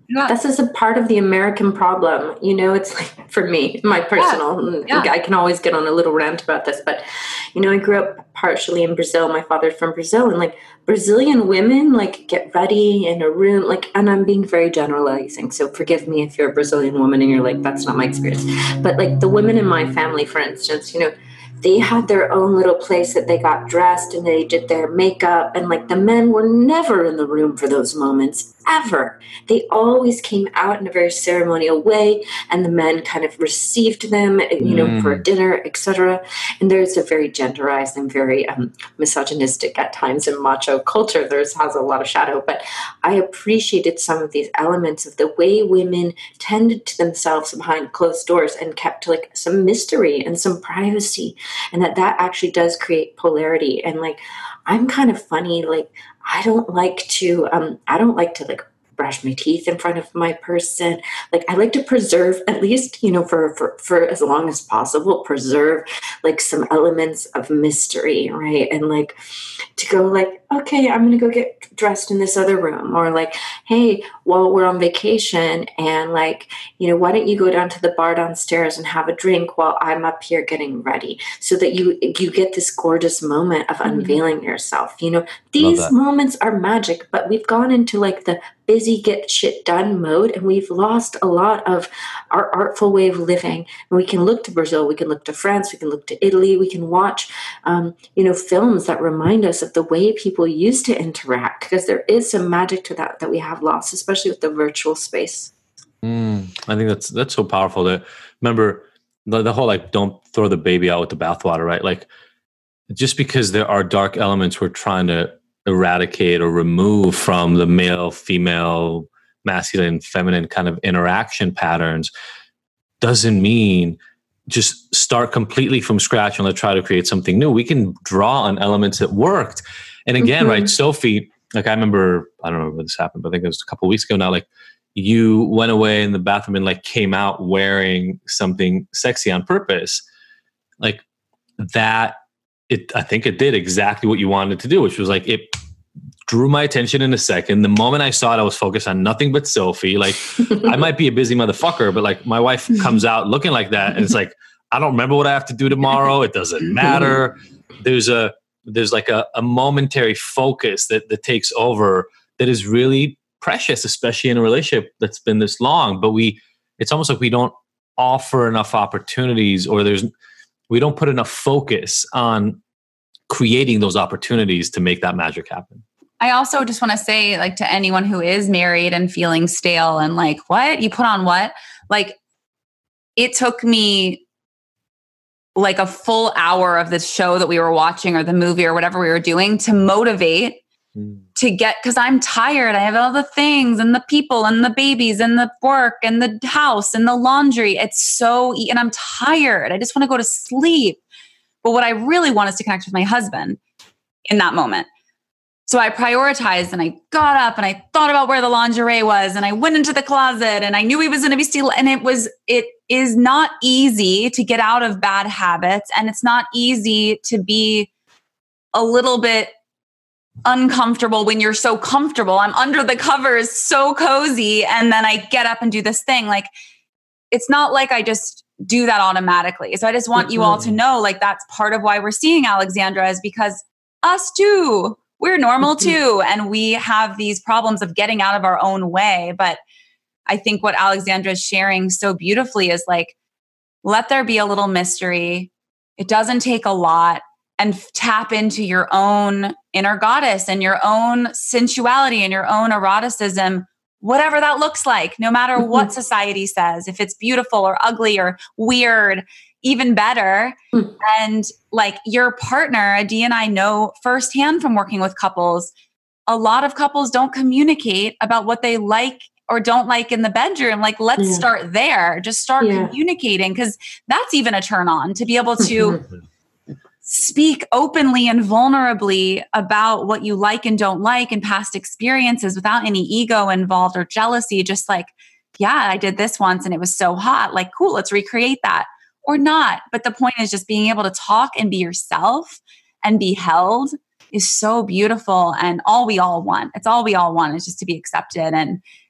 yeah. This is a part of the American problem. You know, it's like, for me, my personal, yeah. Yeah. I can always get on a little rant about this, but, you know, I grew up partially in Brazil. My father's from Brazil, and like Brazilian women, like, get ready in a room, like, and I'm being very generalizing, so forgive me if you're a Brazilian woman and you're like, that's not my experience. But like the women in my family, for instance, you know, they had their own little place that they got dressed and they did their makeup, and like the men were never in the room for those moments, ever. They always came out in a very ceremonial way, and the men kind of received them, you know, mm. for dinner, et cetera. And there's a very genderized and very um, misogynistic at times in macho culture. There's has a lot of shadow, but I appreciated some of these elements of the way women tended to themselves behind closed doors and kept like some mystery and some privacy. And that that actually does create polarity. And like, I'm kind of funny. Like, I don't like to, um, I don't like to like brush my teeth in front of my person. Like, I like to preserve, at least, you know, for, for, for as long as possible, preserve like some elements of mystery, right? And like to go like, okay, I'm going to go get dressed in this other room, or like, hey, well, we're on vacation and like, you know, why don't you go down to the bar downstairs and have a drink while I'm up here getting ready, so that you, you get this gorgeous moment of mm-hmm. unveiling yourself. You know, these moments are magic, but we've gone into like the busy get shit done mode, and we've lost a lot of our artful way of living. And we can look to Brazil, we can look to France, we can look to Italy, we can watch, um, you know, films that remind us of the way people used to interact, because there is some magic to that that we have lost, especially with the virtual space. Mm, I think that's that's so powerful. To remember the, the whole like, don't throw the baby out with the bathwater, right? Like, just because there are dark elements we're trying to eradicate or remove from the male, female, masculine, feminine kind of interaction patterns doesn't mean just start completely from scratch and let's try to create something new. We can draw on elements that worked. And again, mm-hmm. right, Sophie, like I remember, I don't know when this happened, but I think it was a couple of weeks ago now, like you went away in the bathroom and like came out wearing something sexy on purpose. Like that, it, I think it did exactly what you wanted to do, which was like, it drew my attention in a second. The moment I saw it, I was focused on nothing but Sophie. Like I might be a busy motherfucker, but like my wife comes out looking like that. And it's like, I don't remember what I have to do tomorrow. It doesn't matter. There's a, there's like a, a momentary focus that, that takes over that is really precious, especially in a relationship that's been this long. But we, it's almost like we don't offer enough opportunities, or there's, we don't put enough focus on creating those opportunities to make that magic happen. I also just want to say, like, to anyone who is married and feeling stale and like, what? You put on what? Like, it took me like a full hour of the show that we were watching or the movie or whatever we were doing to motivate mm. to get, because I'm tired. I have all the things and the people and the babies and the work and the house and the laundry. It's so, and I'm tired. I just want to go to sleep. But what I really want is to connect with my husband in that moment. So I prioritized and I got up and I thought about where the lingerie was and I went into the closet and I knew he was going to be stealing. And it was, it is not easy to get out of bad habits. And it's not easy to be a little bit uncomfortable when you're so comfortable. I'm under the covers, so cozy. And then I get up and do this thing. Like, it's not like I just do that automatically. So I just want mm-hmm. you all to know, like, that's part of why we're seeing Alexandra, is because us too. We're normal too. And we have these problems of getting out of our own way. But I think what Alexandra is sharing so beautifully is like, let there be a little mystery. It doesn't take a lot, and tap into your own inner goddess and your own sensuality and your own eroticism, whatever that looks like, no matter mm-hmm. what society says, if it's beautiful or ugly or weird, even better. Mm. And like your partner, Adi and I know firsthand from working with couples, a lot of couples don't communicate about what they like or don't like in the bedroom. Like, let's yeah. start there. Just start yeah. communicating, because that's even a turn on, to be able to speak openly and vulnerably about what you like and don't like and past experiences without any ego involved or jealousy. Just like, yeah, I did this once and it was so hot. Like, cool, let's recreate that. Or not. But the point is just being able to talk and be yourself and be held is so beautiful. And all we all want, it's all we all want, is just to be accepted. And,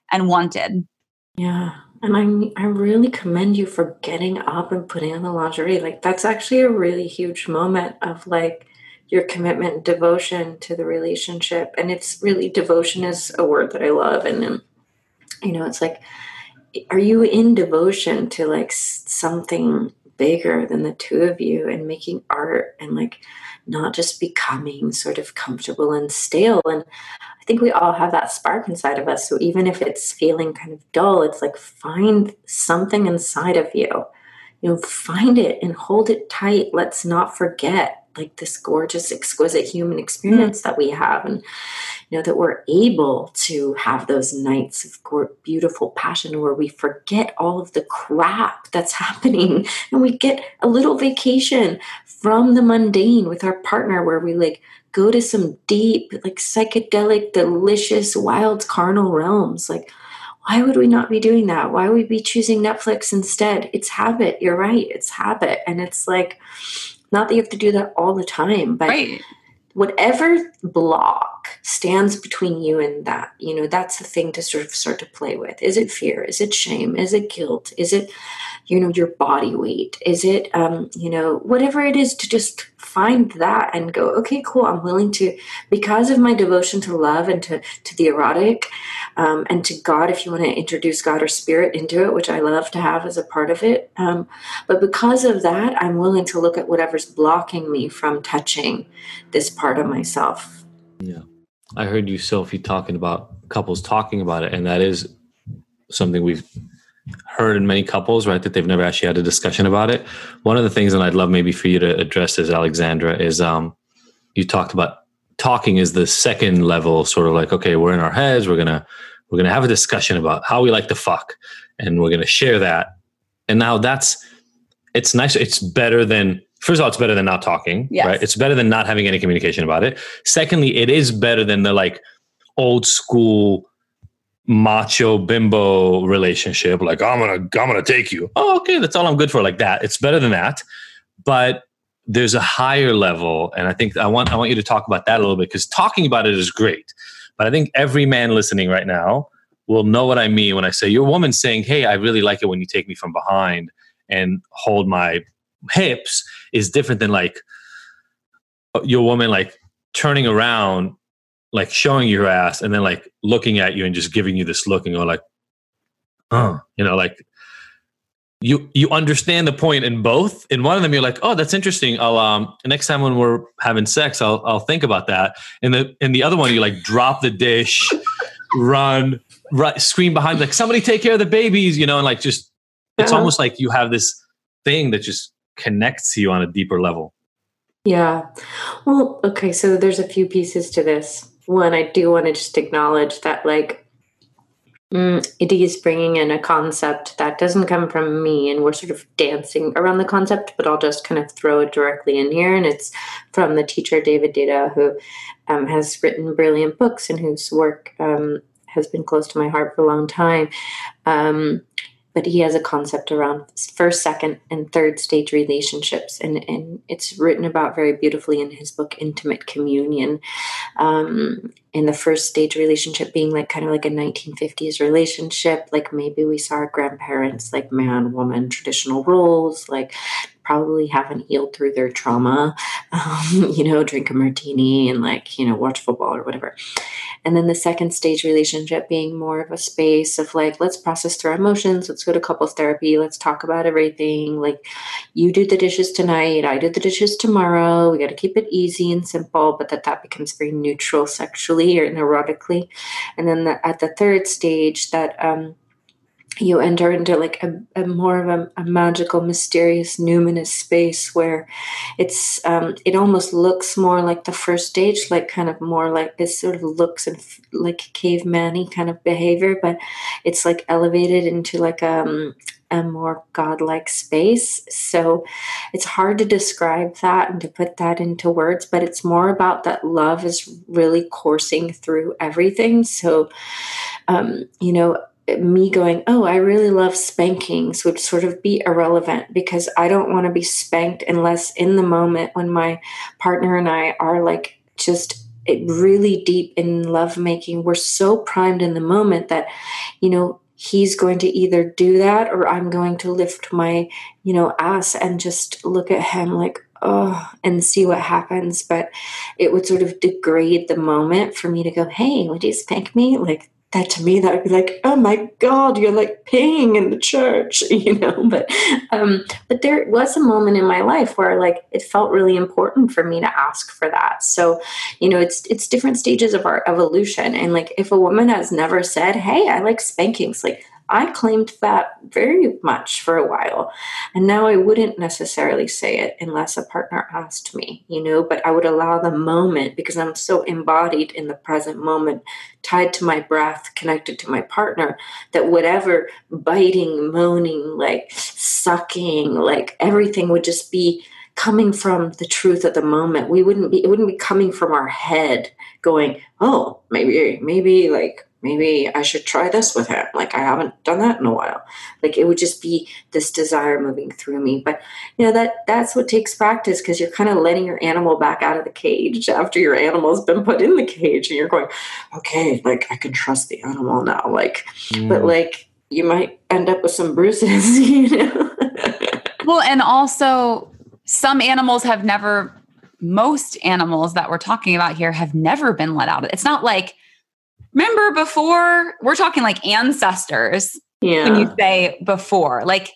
and wanted. Yeah. And I I really commend you for getting up and putting on the lingerie. Like that's actually a really huge moment of like your commitment and devotion to the relationship. And it's really devotion is a word that I love. And then, you know, it's like, are you in devotion to like s- something bigger than the two of you and making art and like not just becoming sort of comfortable and stale? And I think we all have that spark inside of us. So even if it's feeling kind of dull, it's like find something inside of you. You know, find it and hold it tight. Let's not forget like this gorgeous, exquisite human experience that we have. And you know, that we're able to have those nights of gor- beautiful passion where we forget all of the crap that's happening and we get a little vacation from the mundane with our partner where we like go to some deep, like psychedelic, delicious, wild carnal realms. Like, why would we not be doing that? Why would we be choosing Netflix instead? It's habit. You're right. It's habit. And it's like, not that you have to do that all the time, but Right. whatever block stands between you and that, you know, that's the thing to sort of start to play with. Is it fear? Is it shame? Is it guilt? Is it, you know, your body weight? Is it, um, you know, whatever it is, to just find that and go, okay, cool. I'm willing to, because of my devotion to love and to, to the erotic, um, and to God, if you want to introduce God or spirit into it, which I love to have as a part of it. Um, but because of that, I'm willing to look at whatever's blocking me from touching this part of myself. Yeah. I heard you, Sophie, talking about couples talking about it. And that is something we've heard in many couples, right? That they've never actually had a discussion about it. One of the things, and I'd love maybe for you to address this, Alexandra, is um, you talked about talking is the second level, sort of like, okay, we're in our heads. We're going to, we're going to have a discussion about how we like to fuck, and we're going to share that. And now that's, it's nice. It's better than, first of all, it's better than not talking, Yes. right? It's better than not having any communication about it. Secondly, it is better than the like old school macho bimbo relationship. Like, I'm going to, I'm going to take you. Oh, okay. That's all I'm good for. Like that. It's better than that. But there's a higher level. And I think I want, I want you to talk about that a little bit, because talking about it is great. But I think every man listening right now will know what I mean when I say your woman saying, hey, I really like it when you take me from behind and hold my hips, is different than like your woman like turning around, like showing your ass, and then like looking at you and just giving you this look and go like, oh, you know, like you you understand the point in both. In one of them, you're like, oh, that's interesting. I'll um next time when we're having sex, I'll I'll think about that. And the in the other one, you like drop the dish, run, run, scream behind, like somebody take care of the babies, you know, and like just it's Uh-huh. almost like you have this thing that just connects to you on a deeper level. Yeah. Well, okay. So there's a few pieces to this. One, I do want to just acknowledge that, like, mm, it is bringing in a concept that doesn't come from me, and we're sort of dancing around the concept, but I'll just kind of throw it directly in here. And it's from the teacher David Data, who um, has written brilliant books and whose work um, has been close to my heart for a long time. Um, but he has a concept around first, second, and third stage relationships, and, and it's written about very beautifully in his book Intimate Communion. Um, in the first stage relationship being like kind of like a nineteen fifties relationship, like maybe we saw our grandparents like man, woman, traditional roles, like probably haven't healed through their trauma, um, you know, drink a martini and like, you know, watch football or whatever. And then the second stage relationship being more of a space of like, let's process through our emotions. Let's go to couples therapy. Let's talk about everything. Like, you do the dishes tonight. I do the dishes tomorrow. We got to keep it easy and simple, but that that becomes very neutral sexually or erotically. And then the, at the third stage, that um, you enter into like a, a more of a, a magical, mysterious, numinous space where it's um, it almost looks more like the first stage, like kind of more like this sort of looks and f- like caveman-y kind of behavior, but it's like elevated into like um, a more godlike space. So it's hard to describe that and to put that into words, but it's more about that love is really coursing through everything. So, um, you know, me going, oh, I really love spankings would sort of be irrelevant, because I don't want to be spanked unless in the moment when my partner and I are like just it really deep in lovemaking, we're so primed in the moment that, you know, he's going to either do that or I'm going to lift my, you know, ass and just look at him like, oh, and see what happens. But it would sort of degrade the moment for me to go, hey, would you spank me? Like, that to me, that would be like, oh my God, you're like peeing in the church, you know. But um, but there was a moment in my life where like it felt really important for me to ask for that. So, you know, it's it's different stages of our evolution. And like if a woman has never said, hey, I like spankings, like I claimed that very much for a while. And now I wouldn't necessarily say it unless a partner asked me, you know, but I would allow the moment because I'm so embodied in the present moment, tied to my breath, connected to my partner, that whatever biting, moaning, like sucking, like everything would just be coming from the truth of the moment. We wouldn't be, it wouldn't be coming from our head going, oh, maybe, maybe like, maybe I should try this with him. Like I haven't done that in a while. Like it would just be this desire moving through me. But you know, that that's what takes practice because you're kind of letting your animal back out of the cage after your animal's been put in the cage and you're going, okay, like I can trust the animal now. Like, mm. but like you might end up with some bruises, you know? Well, and also some animals have never, most animals that we're talking about here have never been let out. It's not like, remember before, we're talking like ancestors. Yeah. When you say before, like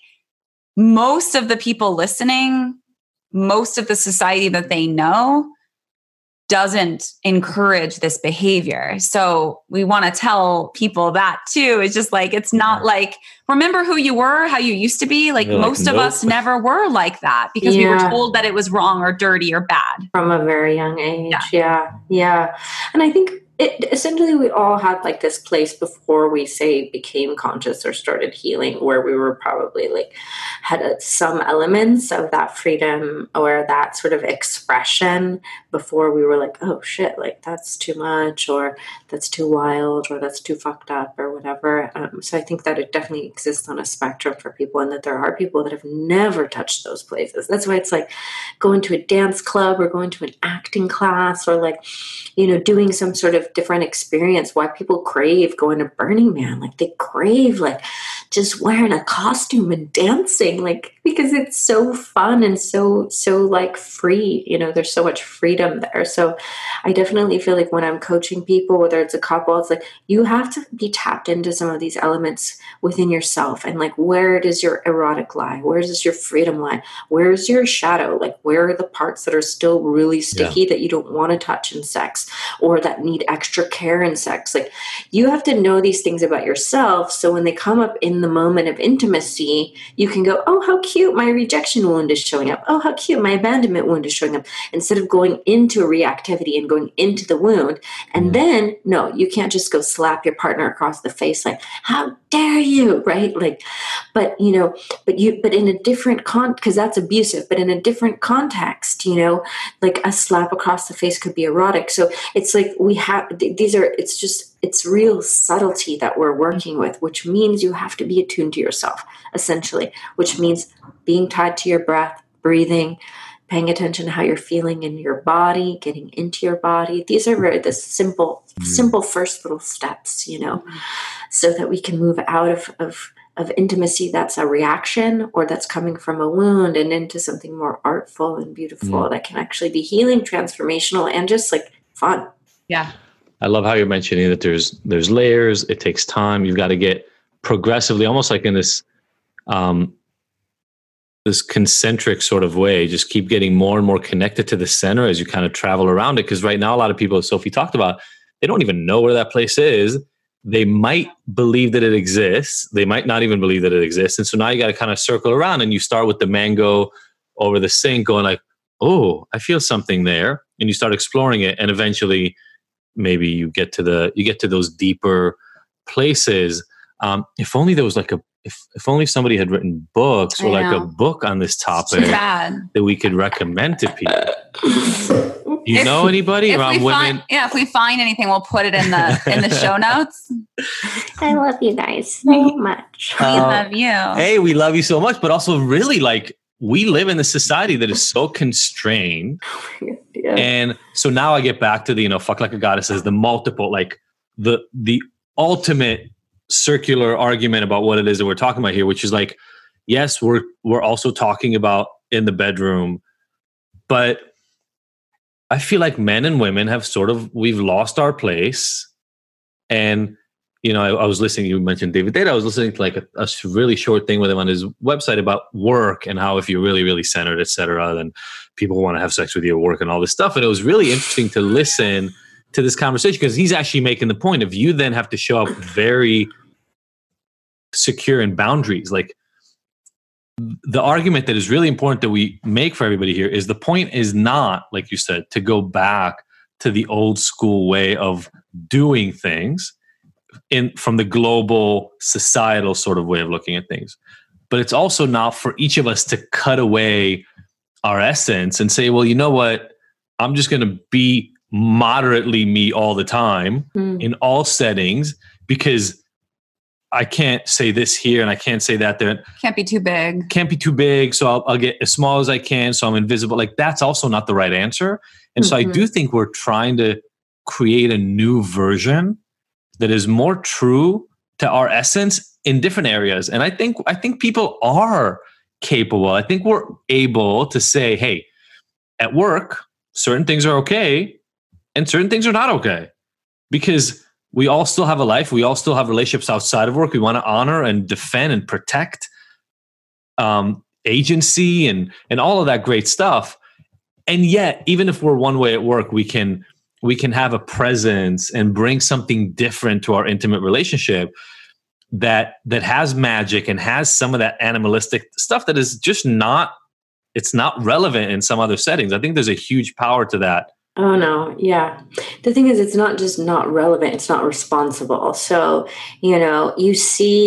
most of the people listening, most of the society that they know doesn't encourage this behavior. So we want to tell people that too. It's just like, it's not yeah. like, remember who you were, how you used to be. Like You're most like, of nope. us never were like that because yeah. we were told that it was wrong or dirty or bad. From a very young age. Yeah. Yeah. yeah. And I think it essentially we all had like this place before we say became conscious or started healing where we were probably like had a, some elements of that freedom or that sort of expression before we were like, oh shit, like that's too much or that's too wild or that's too fucked up or whatever. Um, so I think that it definitely exists on a spectrum for people and that there are people that have never touched those places. That's why it's like going to a dance club or going to an acting class or like, you know, doing some sort of different experience, why people crave going to Burning Man. Like they crave like just wearing a costume and dancing, like because it's so fun and so, so like free, you know, there's so much freedom there. So I definitely feel like when I'm coaching people, whether it's a couple, it's like you have to be tapped into some of these elements within yourself and like where does your erotic lie? Where does your freedom lie? Where's your shadow? Like where are the parts that are still really sticky yeah. that you don't want to touch in sex or that need extra care in sex? Like you have to know these things about yourself. So when they come up in the moment of intimacy, you can go, oh, how cute my rejection wound is showing up. Oh, how cute my abandonment wound is showing up. Instead of going into reactivity and going into the wound. And then, no, you can't just go slap your partner across the face like, how dare you, right? Like, but, you know, but you, but in a different con, because that's abusive, but in a different context, you know, like a slap across the face could be erotic. So it's like we have, these are, it's just, it's real subtlety that we're working with, which means you have to be attuned to yourself, essentially, which means being tied to your breath, breathing, paying attention to how you're feeling in your body, getting into your body. These are very the simple, simple first little steps, you know, so that we can move out of, of, of intimacy that's a reaction or that's coming from a wound and into something more artful and beautiful mm. that can actually be healing, transformational, and just like fun. Yeah. I love how you're mentioning that there's there's layers. It takes time. You've got to get progressively, almost like in this um, this concentric sort of way. Just keep getting more and more connected to the center as you kind of travel around it. Because right now, a lot of people, as Sophie talked about, they don't even know where that place is. They might believe that it exists. They might not even believe that it exists. And so now you got to kind of circle around and you start with the mango over the sink going like, oh, I feel something there. And you start exploring it. And eventually maybe you get to the, you get to those deeper places. Um, if only there was like a, if, if only somebody had written books or like a book on this topic that we could recommend to people. You if, know anybody around women? Find, yeah, if we find anything, we'll put it in the in the show notes. I love you guys so much. We uh, love you. Hey, we love you so much, but also really like we live in a society that is so constrained. Yeah. And so now I get back to the, you know, fuck like a goddess is the multiple, like the, the ultimate circular argument about what it is that we're talking about here, which is like, yes, we're, we're also talking about in the bedroom, but I feel like men and women have sort of, we've lost our place. And, you know, I, I was listening, you mentioned David Data. I was listening to like a, a really short thing with him on his website about work and how if you're really, really centered, et cetera, then people want to have sex with you at work and all this stuff. And it was really interesting to listen to this conversation because he's actually making the point of you then have to show up very secure in boundaries. Like the argument that is really important that we make for everybody here is the point is not, like you said, to go back to the old school way of doing things in from the global societal sort of way of looking at things. But it's also not for each of us to cut away our essence and say, well, you know what? I'm just going to be moderately me all the time mm. in all settings because I can't say this here and I can't say that there. Can't be too big. Can't be too big. So I'll, I'll get as small as I can. So I'm invisible. Like that's also not the right answer. And mm-hmm. so I do think we're trying to create a new version that is more true to our essence in different areas. And I think, I think people are capable. I think we're able to say, hey, at work, certain things are okay and certain things are not okay because we all still have a life. We all still have relationships outside of work. We want to honor and defend and protect um, agency and and all of that great stuff. And yet, even if we're one way at work, we can we can have a presence and bring something different to our intimate relationship that that has magic and has some of that animalistic stuff that is just not it's not relevant in some other settings. I think there's a huge power to that. Oh, no. Yeah. The thing is, it's not just not relevant. It's not responsible. So, you know, you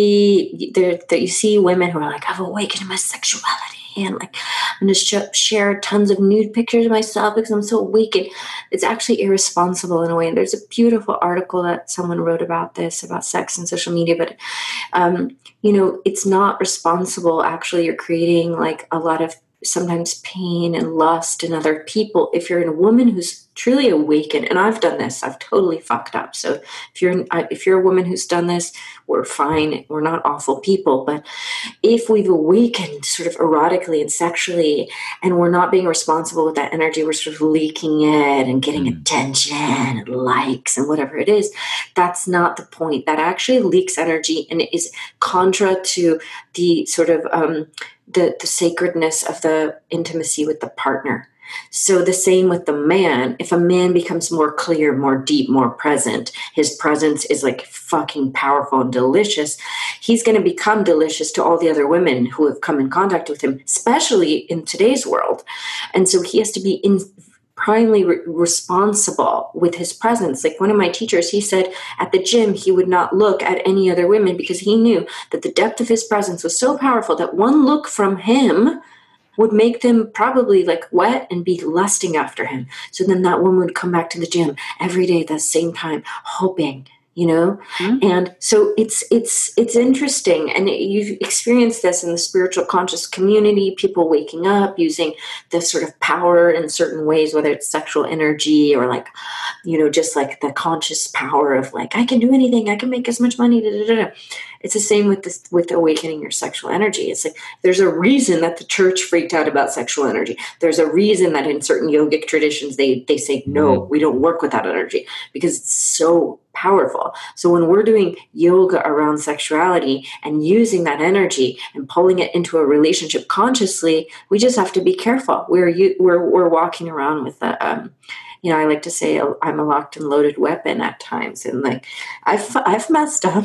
see there that you see women who are like, I've awakened my sexuality and like, I'm going to sh- share tons of nude pictures of myself because I'm so awakened. It's actually irresponsible in a way. And there's a beautiful article that someone wrote about this, about sex and social media. But, um, you know, it's not responsible. Actually, you're creating like a lot of sometimes pain and lust in other people. If you're a woman who's truly awakened, and I've done this, I've totally fucked up. So if you're if you're a woman who's done this, we're fine. We're not awful people. But if we've awakened sort of erotically and sexually, and we're not being responsible with that energy, we're sort of leaking it and getting mm. attention and likes and whatever it is, that's not the point. That actually leaks energy and it is contra to the sort of um, the, the sacredness of the intimacy with the partner. So the same with the man. If a man becomes more clear, more deep, more present, his presence is like fucking powerful and delicious. He's going to become delicious to all the other women who have come in contact with him, especially in today's world. And so he has to be in primarily re- responsible with his presence. Like one of my teachers, he said at the gym, he would not look at any other women because he knew that the depth of his presence was so powerful that one look from him would make them probably like wet and be lusting after him. So then that woman would come back to the gym every day at the same time, hoping, you know? Mm-hmm. And so it's it's it's interesting. And it, you've experienced this in the spiritual conscious community, people waking up, using this sort of power in certain ways, whether it's sexual energy or like, you know, just like the conscious power of like, I can do anything, I can make as much money, da, da, da, da. It's the same with this, with awakening your sexual energy. It's like there's a reason that the church freaked out about sexual energy. There's a reason that in certain yogic traditions they they say no, we don't work with that energy because it's so powerful. So when we're doing yoga around sexuality and using that energy and pulling it into a relationship consciously, we just have to be careful. We're we're we're walking around with a um, you know, I like to say I'm a locked and loaded weapon at times. And like, I've, I've messed up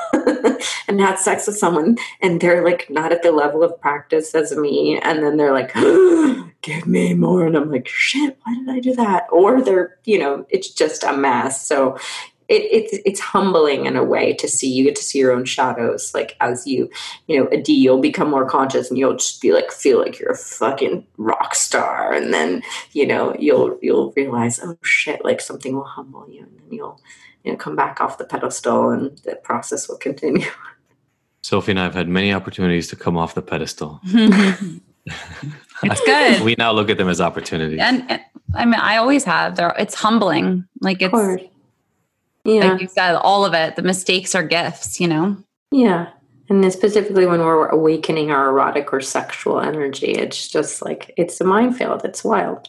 and had sex with someone and they're like not at the level of practice as me. And then they're like, give me more. And I'm like, shit, why did I do that? Or they're, you know, it's just a mess. So It, it's it's humbling in a way to see. You get to see your own shadows. Like as you, you know, Adi, you'll become more conscious and you'll just be like, feel like you're a fucking rock star. And then, you know, you'll you'll realize, oh shit, like something will humble you. And then you'll, you know, come back off the pedestal and the process will continue. Sophie and I have had many opportunities to come off the pedestal. It's good. We now look at them as opportunities. And, and I mean, I always have. They're, it's humbling. Like it's, yeah. like you said, all of it. The mistakes are gifts, you know? Yeah. And then specifically when we're awakening our erotic or sexual energy, it's just like, it's a minefield. It's wild.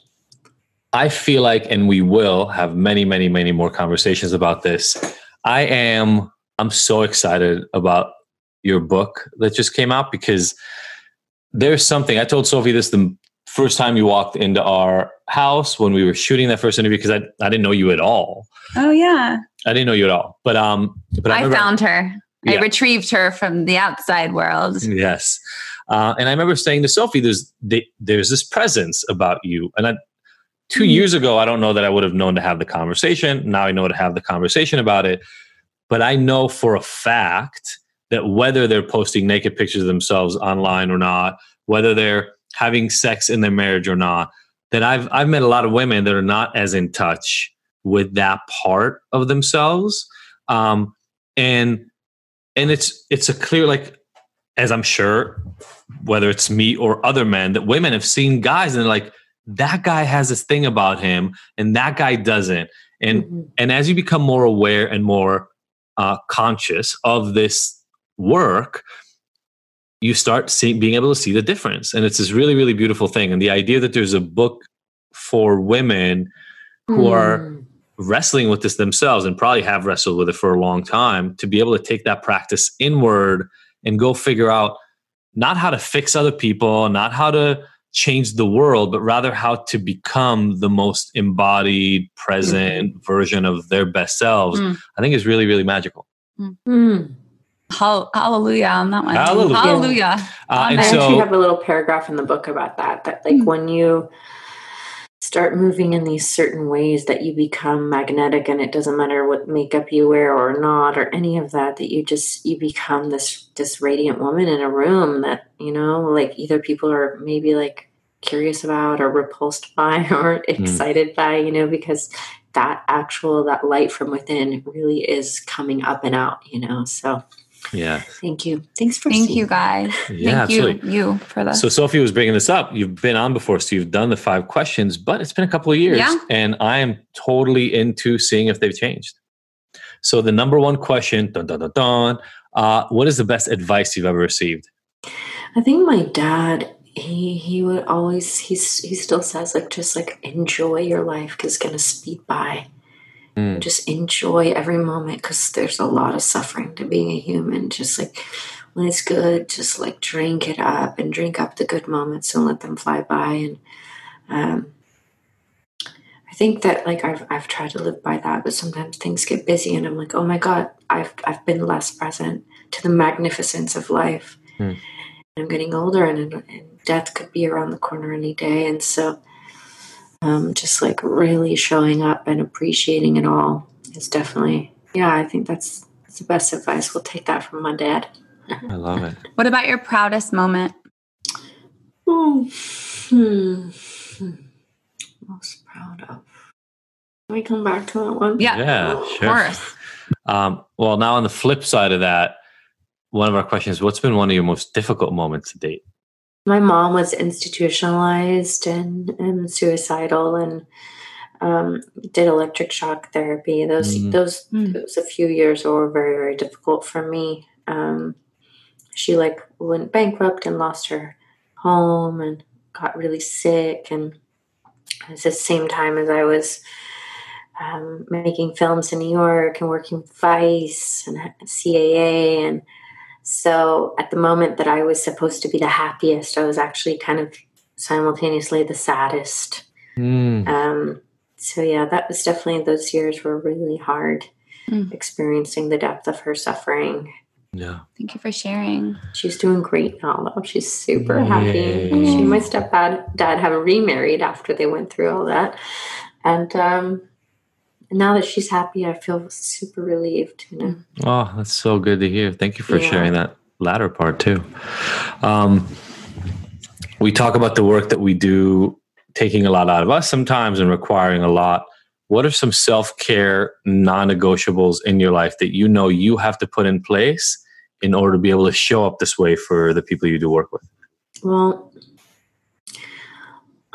I feel like, and we will have many, many, many more conversations about this. I am, I'm so excited about your book that just came out, because there's something, I told Sophie this the first time you walked into our house when we were shooting that first interview, because I, I didn't know you at all. Oh yeah. I didn't know you at all. But, um, but I, I remember, found her. Yeah. I retrieved her from the outside world. Yes. Uh, and I remember saying to Sophie, there's, they, there's this presence about you. And I, two mm-hmm. years ago, I don't know that I would have known to have the conversation. Now I know to have the conversation about it. But I know for a fact that whether they're posting naked pictures of themselves online or not, whether they're having sex in their marriage or not, that I've, I've met a lot of women that are not as in touch with that part of themselves. Um, and, And it's it's a clear, like, as I'm sure, whether it's me or other men, that women have seen guys and they're like, that guy has this thing about him and that guy doesn't. And mm-hmm. and as you become more aware and more uh, conscious of this work, you start seeing, being able to see the difference. And it's this really, really beautiful thing. And the idea that there's a book for women who mm. are wrestling with this themselves and probably have wrestled with it for a long time, to be able to take that practice inward and go figure out not how to fix other people, not how to change the world, but rather how to become the most embodied, present mm-hmm. version of their best selves, mm. I think is really, really magical. Mm. Hallelujah on that one. Hallelujah. Hallelujah. Uh, and I so, actually have a little paragraph in the book about that, that like mm. when you start moving in these certain ways, that you become magnetic, and it doesn't matter what makeup you wear or not, or any of that, that you just, you become this, this radiant woman in a room that, you know, like either people are maybe like curious about or repulsed by or excited mm. by, you know, because that actual, that light from within really is coming up and out, you know? So yeah. Thank you. Thanks for Thank you guys. Yeah, Thank you, you for this. So Sophie was bringing this up. You've been on before, so you've done the five questions, but it's been a couple of years yeah. and I am totally into seeing if they've changed. So the number one question, dun, dun, dun, dun, uh, what is the best advice you've ever received? I think my dad, he, he would always, he's, he still says like, just like enjoy your life because it's going to speed by. Mm. Just enjoy every moment because there's a lot of suffering to being a human. Just like when it's good, just like drink it up and drink up the good moments and let them fly by. And um, I think that like I've I've tried to live by that, but sometimes things get busy and I'm like, oh my God, I've I've been less present to the magnificence of life. Mm. I'm getting older and, and death could be around the corner any day, and so. Um, just like really showing up and appreciating it all is definitely, yeah, I think that's, that's the best advice. We'll take that from my dad. I love it. What about your proudest moment? Oh, hmm. Most proud of. Can we come back to that one? Yeah, yeah, of sure. course. Um, well, now on the flip side of that, one of our questions, what's been one of your most difficult moments to date? My mom was institutionalized and, and suicidal and um, did electric shock therapy. Those mm. those mm. those a few years were very, very difficult for me. Um, she like went bankrupt and lost her home and got really sick. And it was the same time as I was um, making films in New York and working with Vice and C A A. And so at the moment that I was supposed to be the happiest, I was actually kind of simultaneously the saddest. Mm. Um, so yeah, that was definitely, those years were really hard, mm. experiencing the depth of her suffering. Yeah. Thank you for sharing. She's doing great now, though. She's super happy. She and my stepdad dad have remarried after they went through all that. And um, now that she's happy, I feel super relieved. You know? Oh, that's so good to hear. Thank you for yeah. sharing that latter part too. Um, we talk about the work that we do, taking a lot out of us sometimes and requiring a lot. What are some self-care non-negotiables in your life that you know you have to put in place in order to be able to show up this way for the people you do work with? Well,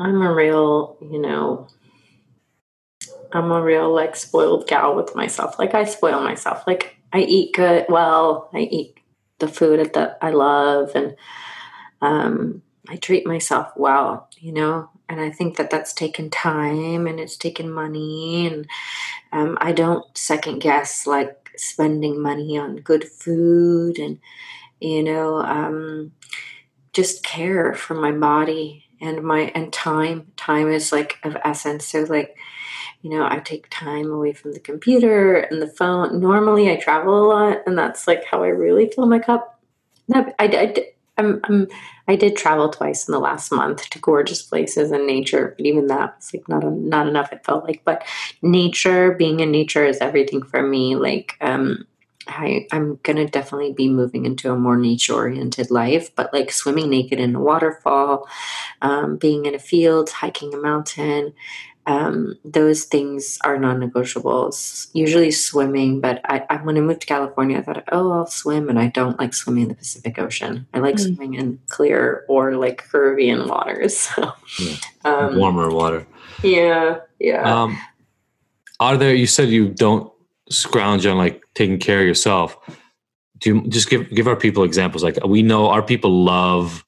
I'm a real, you know, I'm a real like spoiled gal with myself. Like I spoil myself. Like I eat good. Well, I eat the food that I love, and um, I treat myself well, you know. And I think that that's taken time and it's taken money, and um, I don't second guess like spending money on good food, and you know, um, just care for my body and my and time. Time is like of essence. So like, you know, I take time away from the computer and the phone. Normally I travel a lot, and that's like how I really fill my cup. No, I, I, I'm, I'm, I did travel twice in the last month to gorgeous places and nature, but even that was like not, not enough, it felt like. But nature, being in nature is everything for me. Like, um, I, I'm going to definitely be moving into a more nature-oriented life, but like swimming naked in a waterfall, um, being in a field, hiking a mountain, um, those things are non-negotiables. Usually swimming, but I, I when I moved to California, I thought, oh, I'll swim, and I don't like swimming in the Pacific Ocean. I like Mm. swimming in clear or like Caribbean waters. So, Yeah. um, Warmer water. yeah, yeah. Um, are there? You said you don't scrounge on like taking care of yourself. Do you just give give our people examples? Like we know our people love.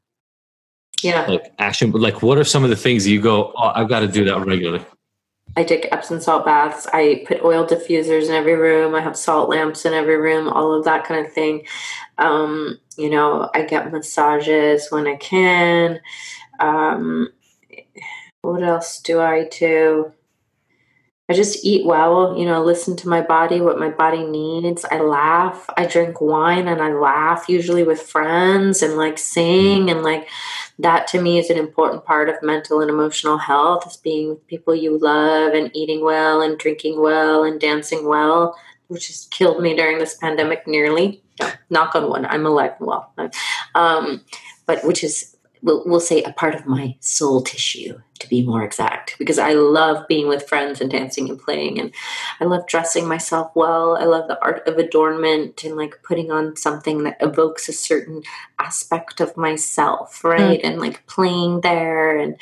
Yeah. Like action, but like, what are some of the things you go, oh, I've got to do that regularly? I take Epsom salt baths. I put oil diffusers in every room. I have salt lamps in every room, all of that kind of thing. Um, you know, I get massages when I can. Um, what else do I do? I just eat well, you know, listen to my body, what my body needs. I laugh. I drink wine and I laugh, usually with friends, and like sing. And like that to me is an important part of mental and emotional health, is being with people you love and eating well and drinking well and dancing well, which has killed me during this pandemic nearly. No, knock on wood, I'm alive and well. Um, but which is, We'll, we'll say a part of my soul tissue, to be more exact, because I love being with friends and dancing and playing, and I love dressing myself well. I love the art of adornment and like putting on something that evokes a certain aspect of myself, right? Mm. And like playing there. And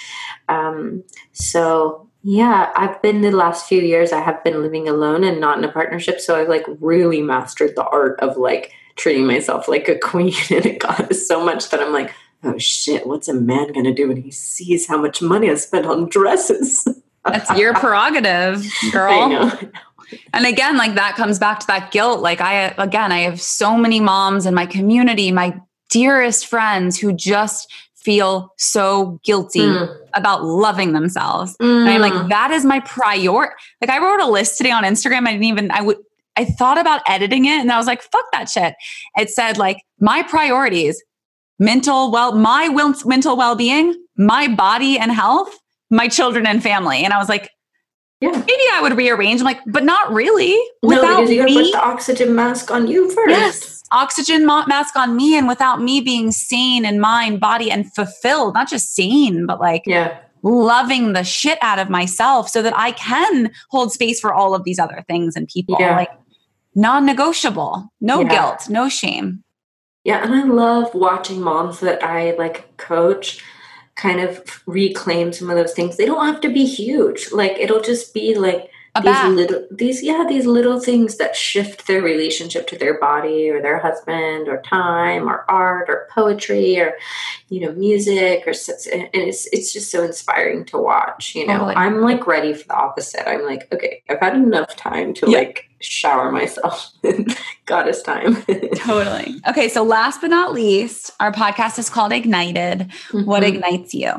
um, so, yeah, I've been the last few years, I have been living alone and not in a partnership. So I've like really mastered the art of like treating myself like a queen and a goddess so much that I'm like, oh shit, what's a man going to do when he sees how much money I spent on dresses? That's your prerogative, girl. I know. And again, like that comes back to that guilt. Like I, again, I have so many moms in my community, my dearest friends, who just feel so guilty mm. about loving themselves. Mm. And I'm like, that is my priority. Like I wrote a list today on Instagram. I didn't even, I would, I thought about editing it, and I was like, fuck that shit. It said like my priorities: mental well, my will, mental well-being, my body and health, my children and family. And I was like, yeah, maybe I would rearrange. I'm like, but not really. Without no, because you gotta put the oxygen mask on you first. Yes, oxygen ma- mask on me, and without me being sane in mind, body, and fulfilled, not just sane, but like yeah. loving the shit out of myself so that I can hold space for all of these other things and people. Yeah. Like non-negotiable, no yeah. guilt, no shame. Yeah, and I love watching moms that I like coach kind of reclaim some of those things. They don't have to be huge. Like it'll just be like A these bath. little these yeah, these little things that shift their relationship to their body or their husband or time or art or poetry or you know, music or and it's it's just so inspiring to watch, you know. Totally. I'm like ready for the opposite. I'm like, okay, I've had enough time to yeah. like shower myself. Goddess time. Totally. Okay, so last but not least, our podcast is called Ignited. Mm-hmm. What ignites you?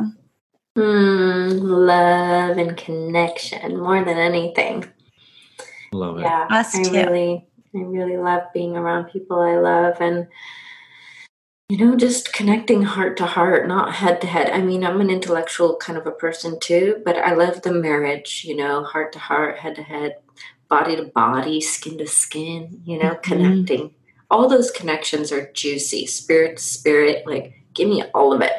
Mm, love and connection more than anything. Love it. Yeah, Us I too. really, I really love being around people I love, and you know, just connecting heart to heart, not head to head. I mean, I'm an intellectual kind of a person too, but I love the marriage. You know, heart to heart, head to head, body to body, skin to skin. You know, mm-hmm. connecting. All those connections are juicy. Spirit to spirit, like give me all of it.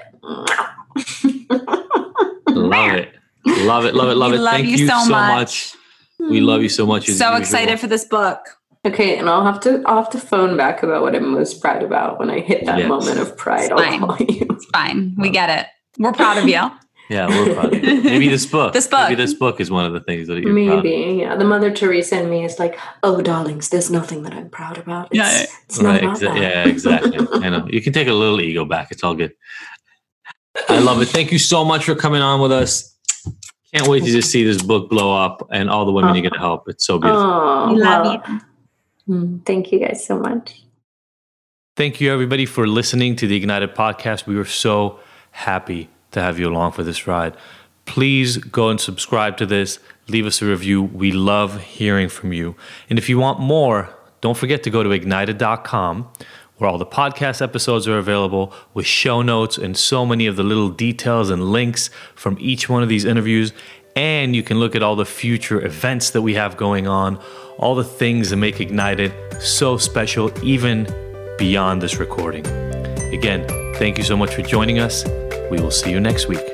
Love it. Love it. Love it. Love we it. Love Thank you, you so, so much. much. We love you so much. So excited for this book. Okay, and I'll have to I'll have to phone back about what I'm most proud about when I hit that yes. moment of pride. It's I'll fine. call you. It's fine. We get it. We're proud of you. Yeah, we're proud of you. Maybe this book. This book. Maybe this book is one of the things that you're Maybe, proud of. yeah. The Mother Teresa in me is like, oh, darlings, there's nothing that I'm proud about. It's, Yeah, it's not Right, about exa- that. yeah, exactly. I know. You can take a little ego back. It's all good. I love it. Thank you so much for coming on with us. Can't wait to just see this book blow up and all the women Oh. you're going to help. It's so beautiful. Oh, We love well, you. mm, thank you guys so much. Thank you, everybody, for listening to the Ignited podcast. We were so happy to have you along for this ride. Please go and subscribe to this. Leave us a review. We love hearing from you. And if you want more, don't forget to go to ignited dot com, where all the podcast episodes are available with show notes and so many of the little details and links from each one of these interviews. And you can look at all the future events that we have going on, all the things that make Ignited so special, even beyond this recording. Again, thank you so much for joining us. We will see you next week.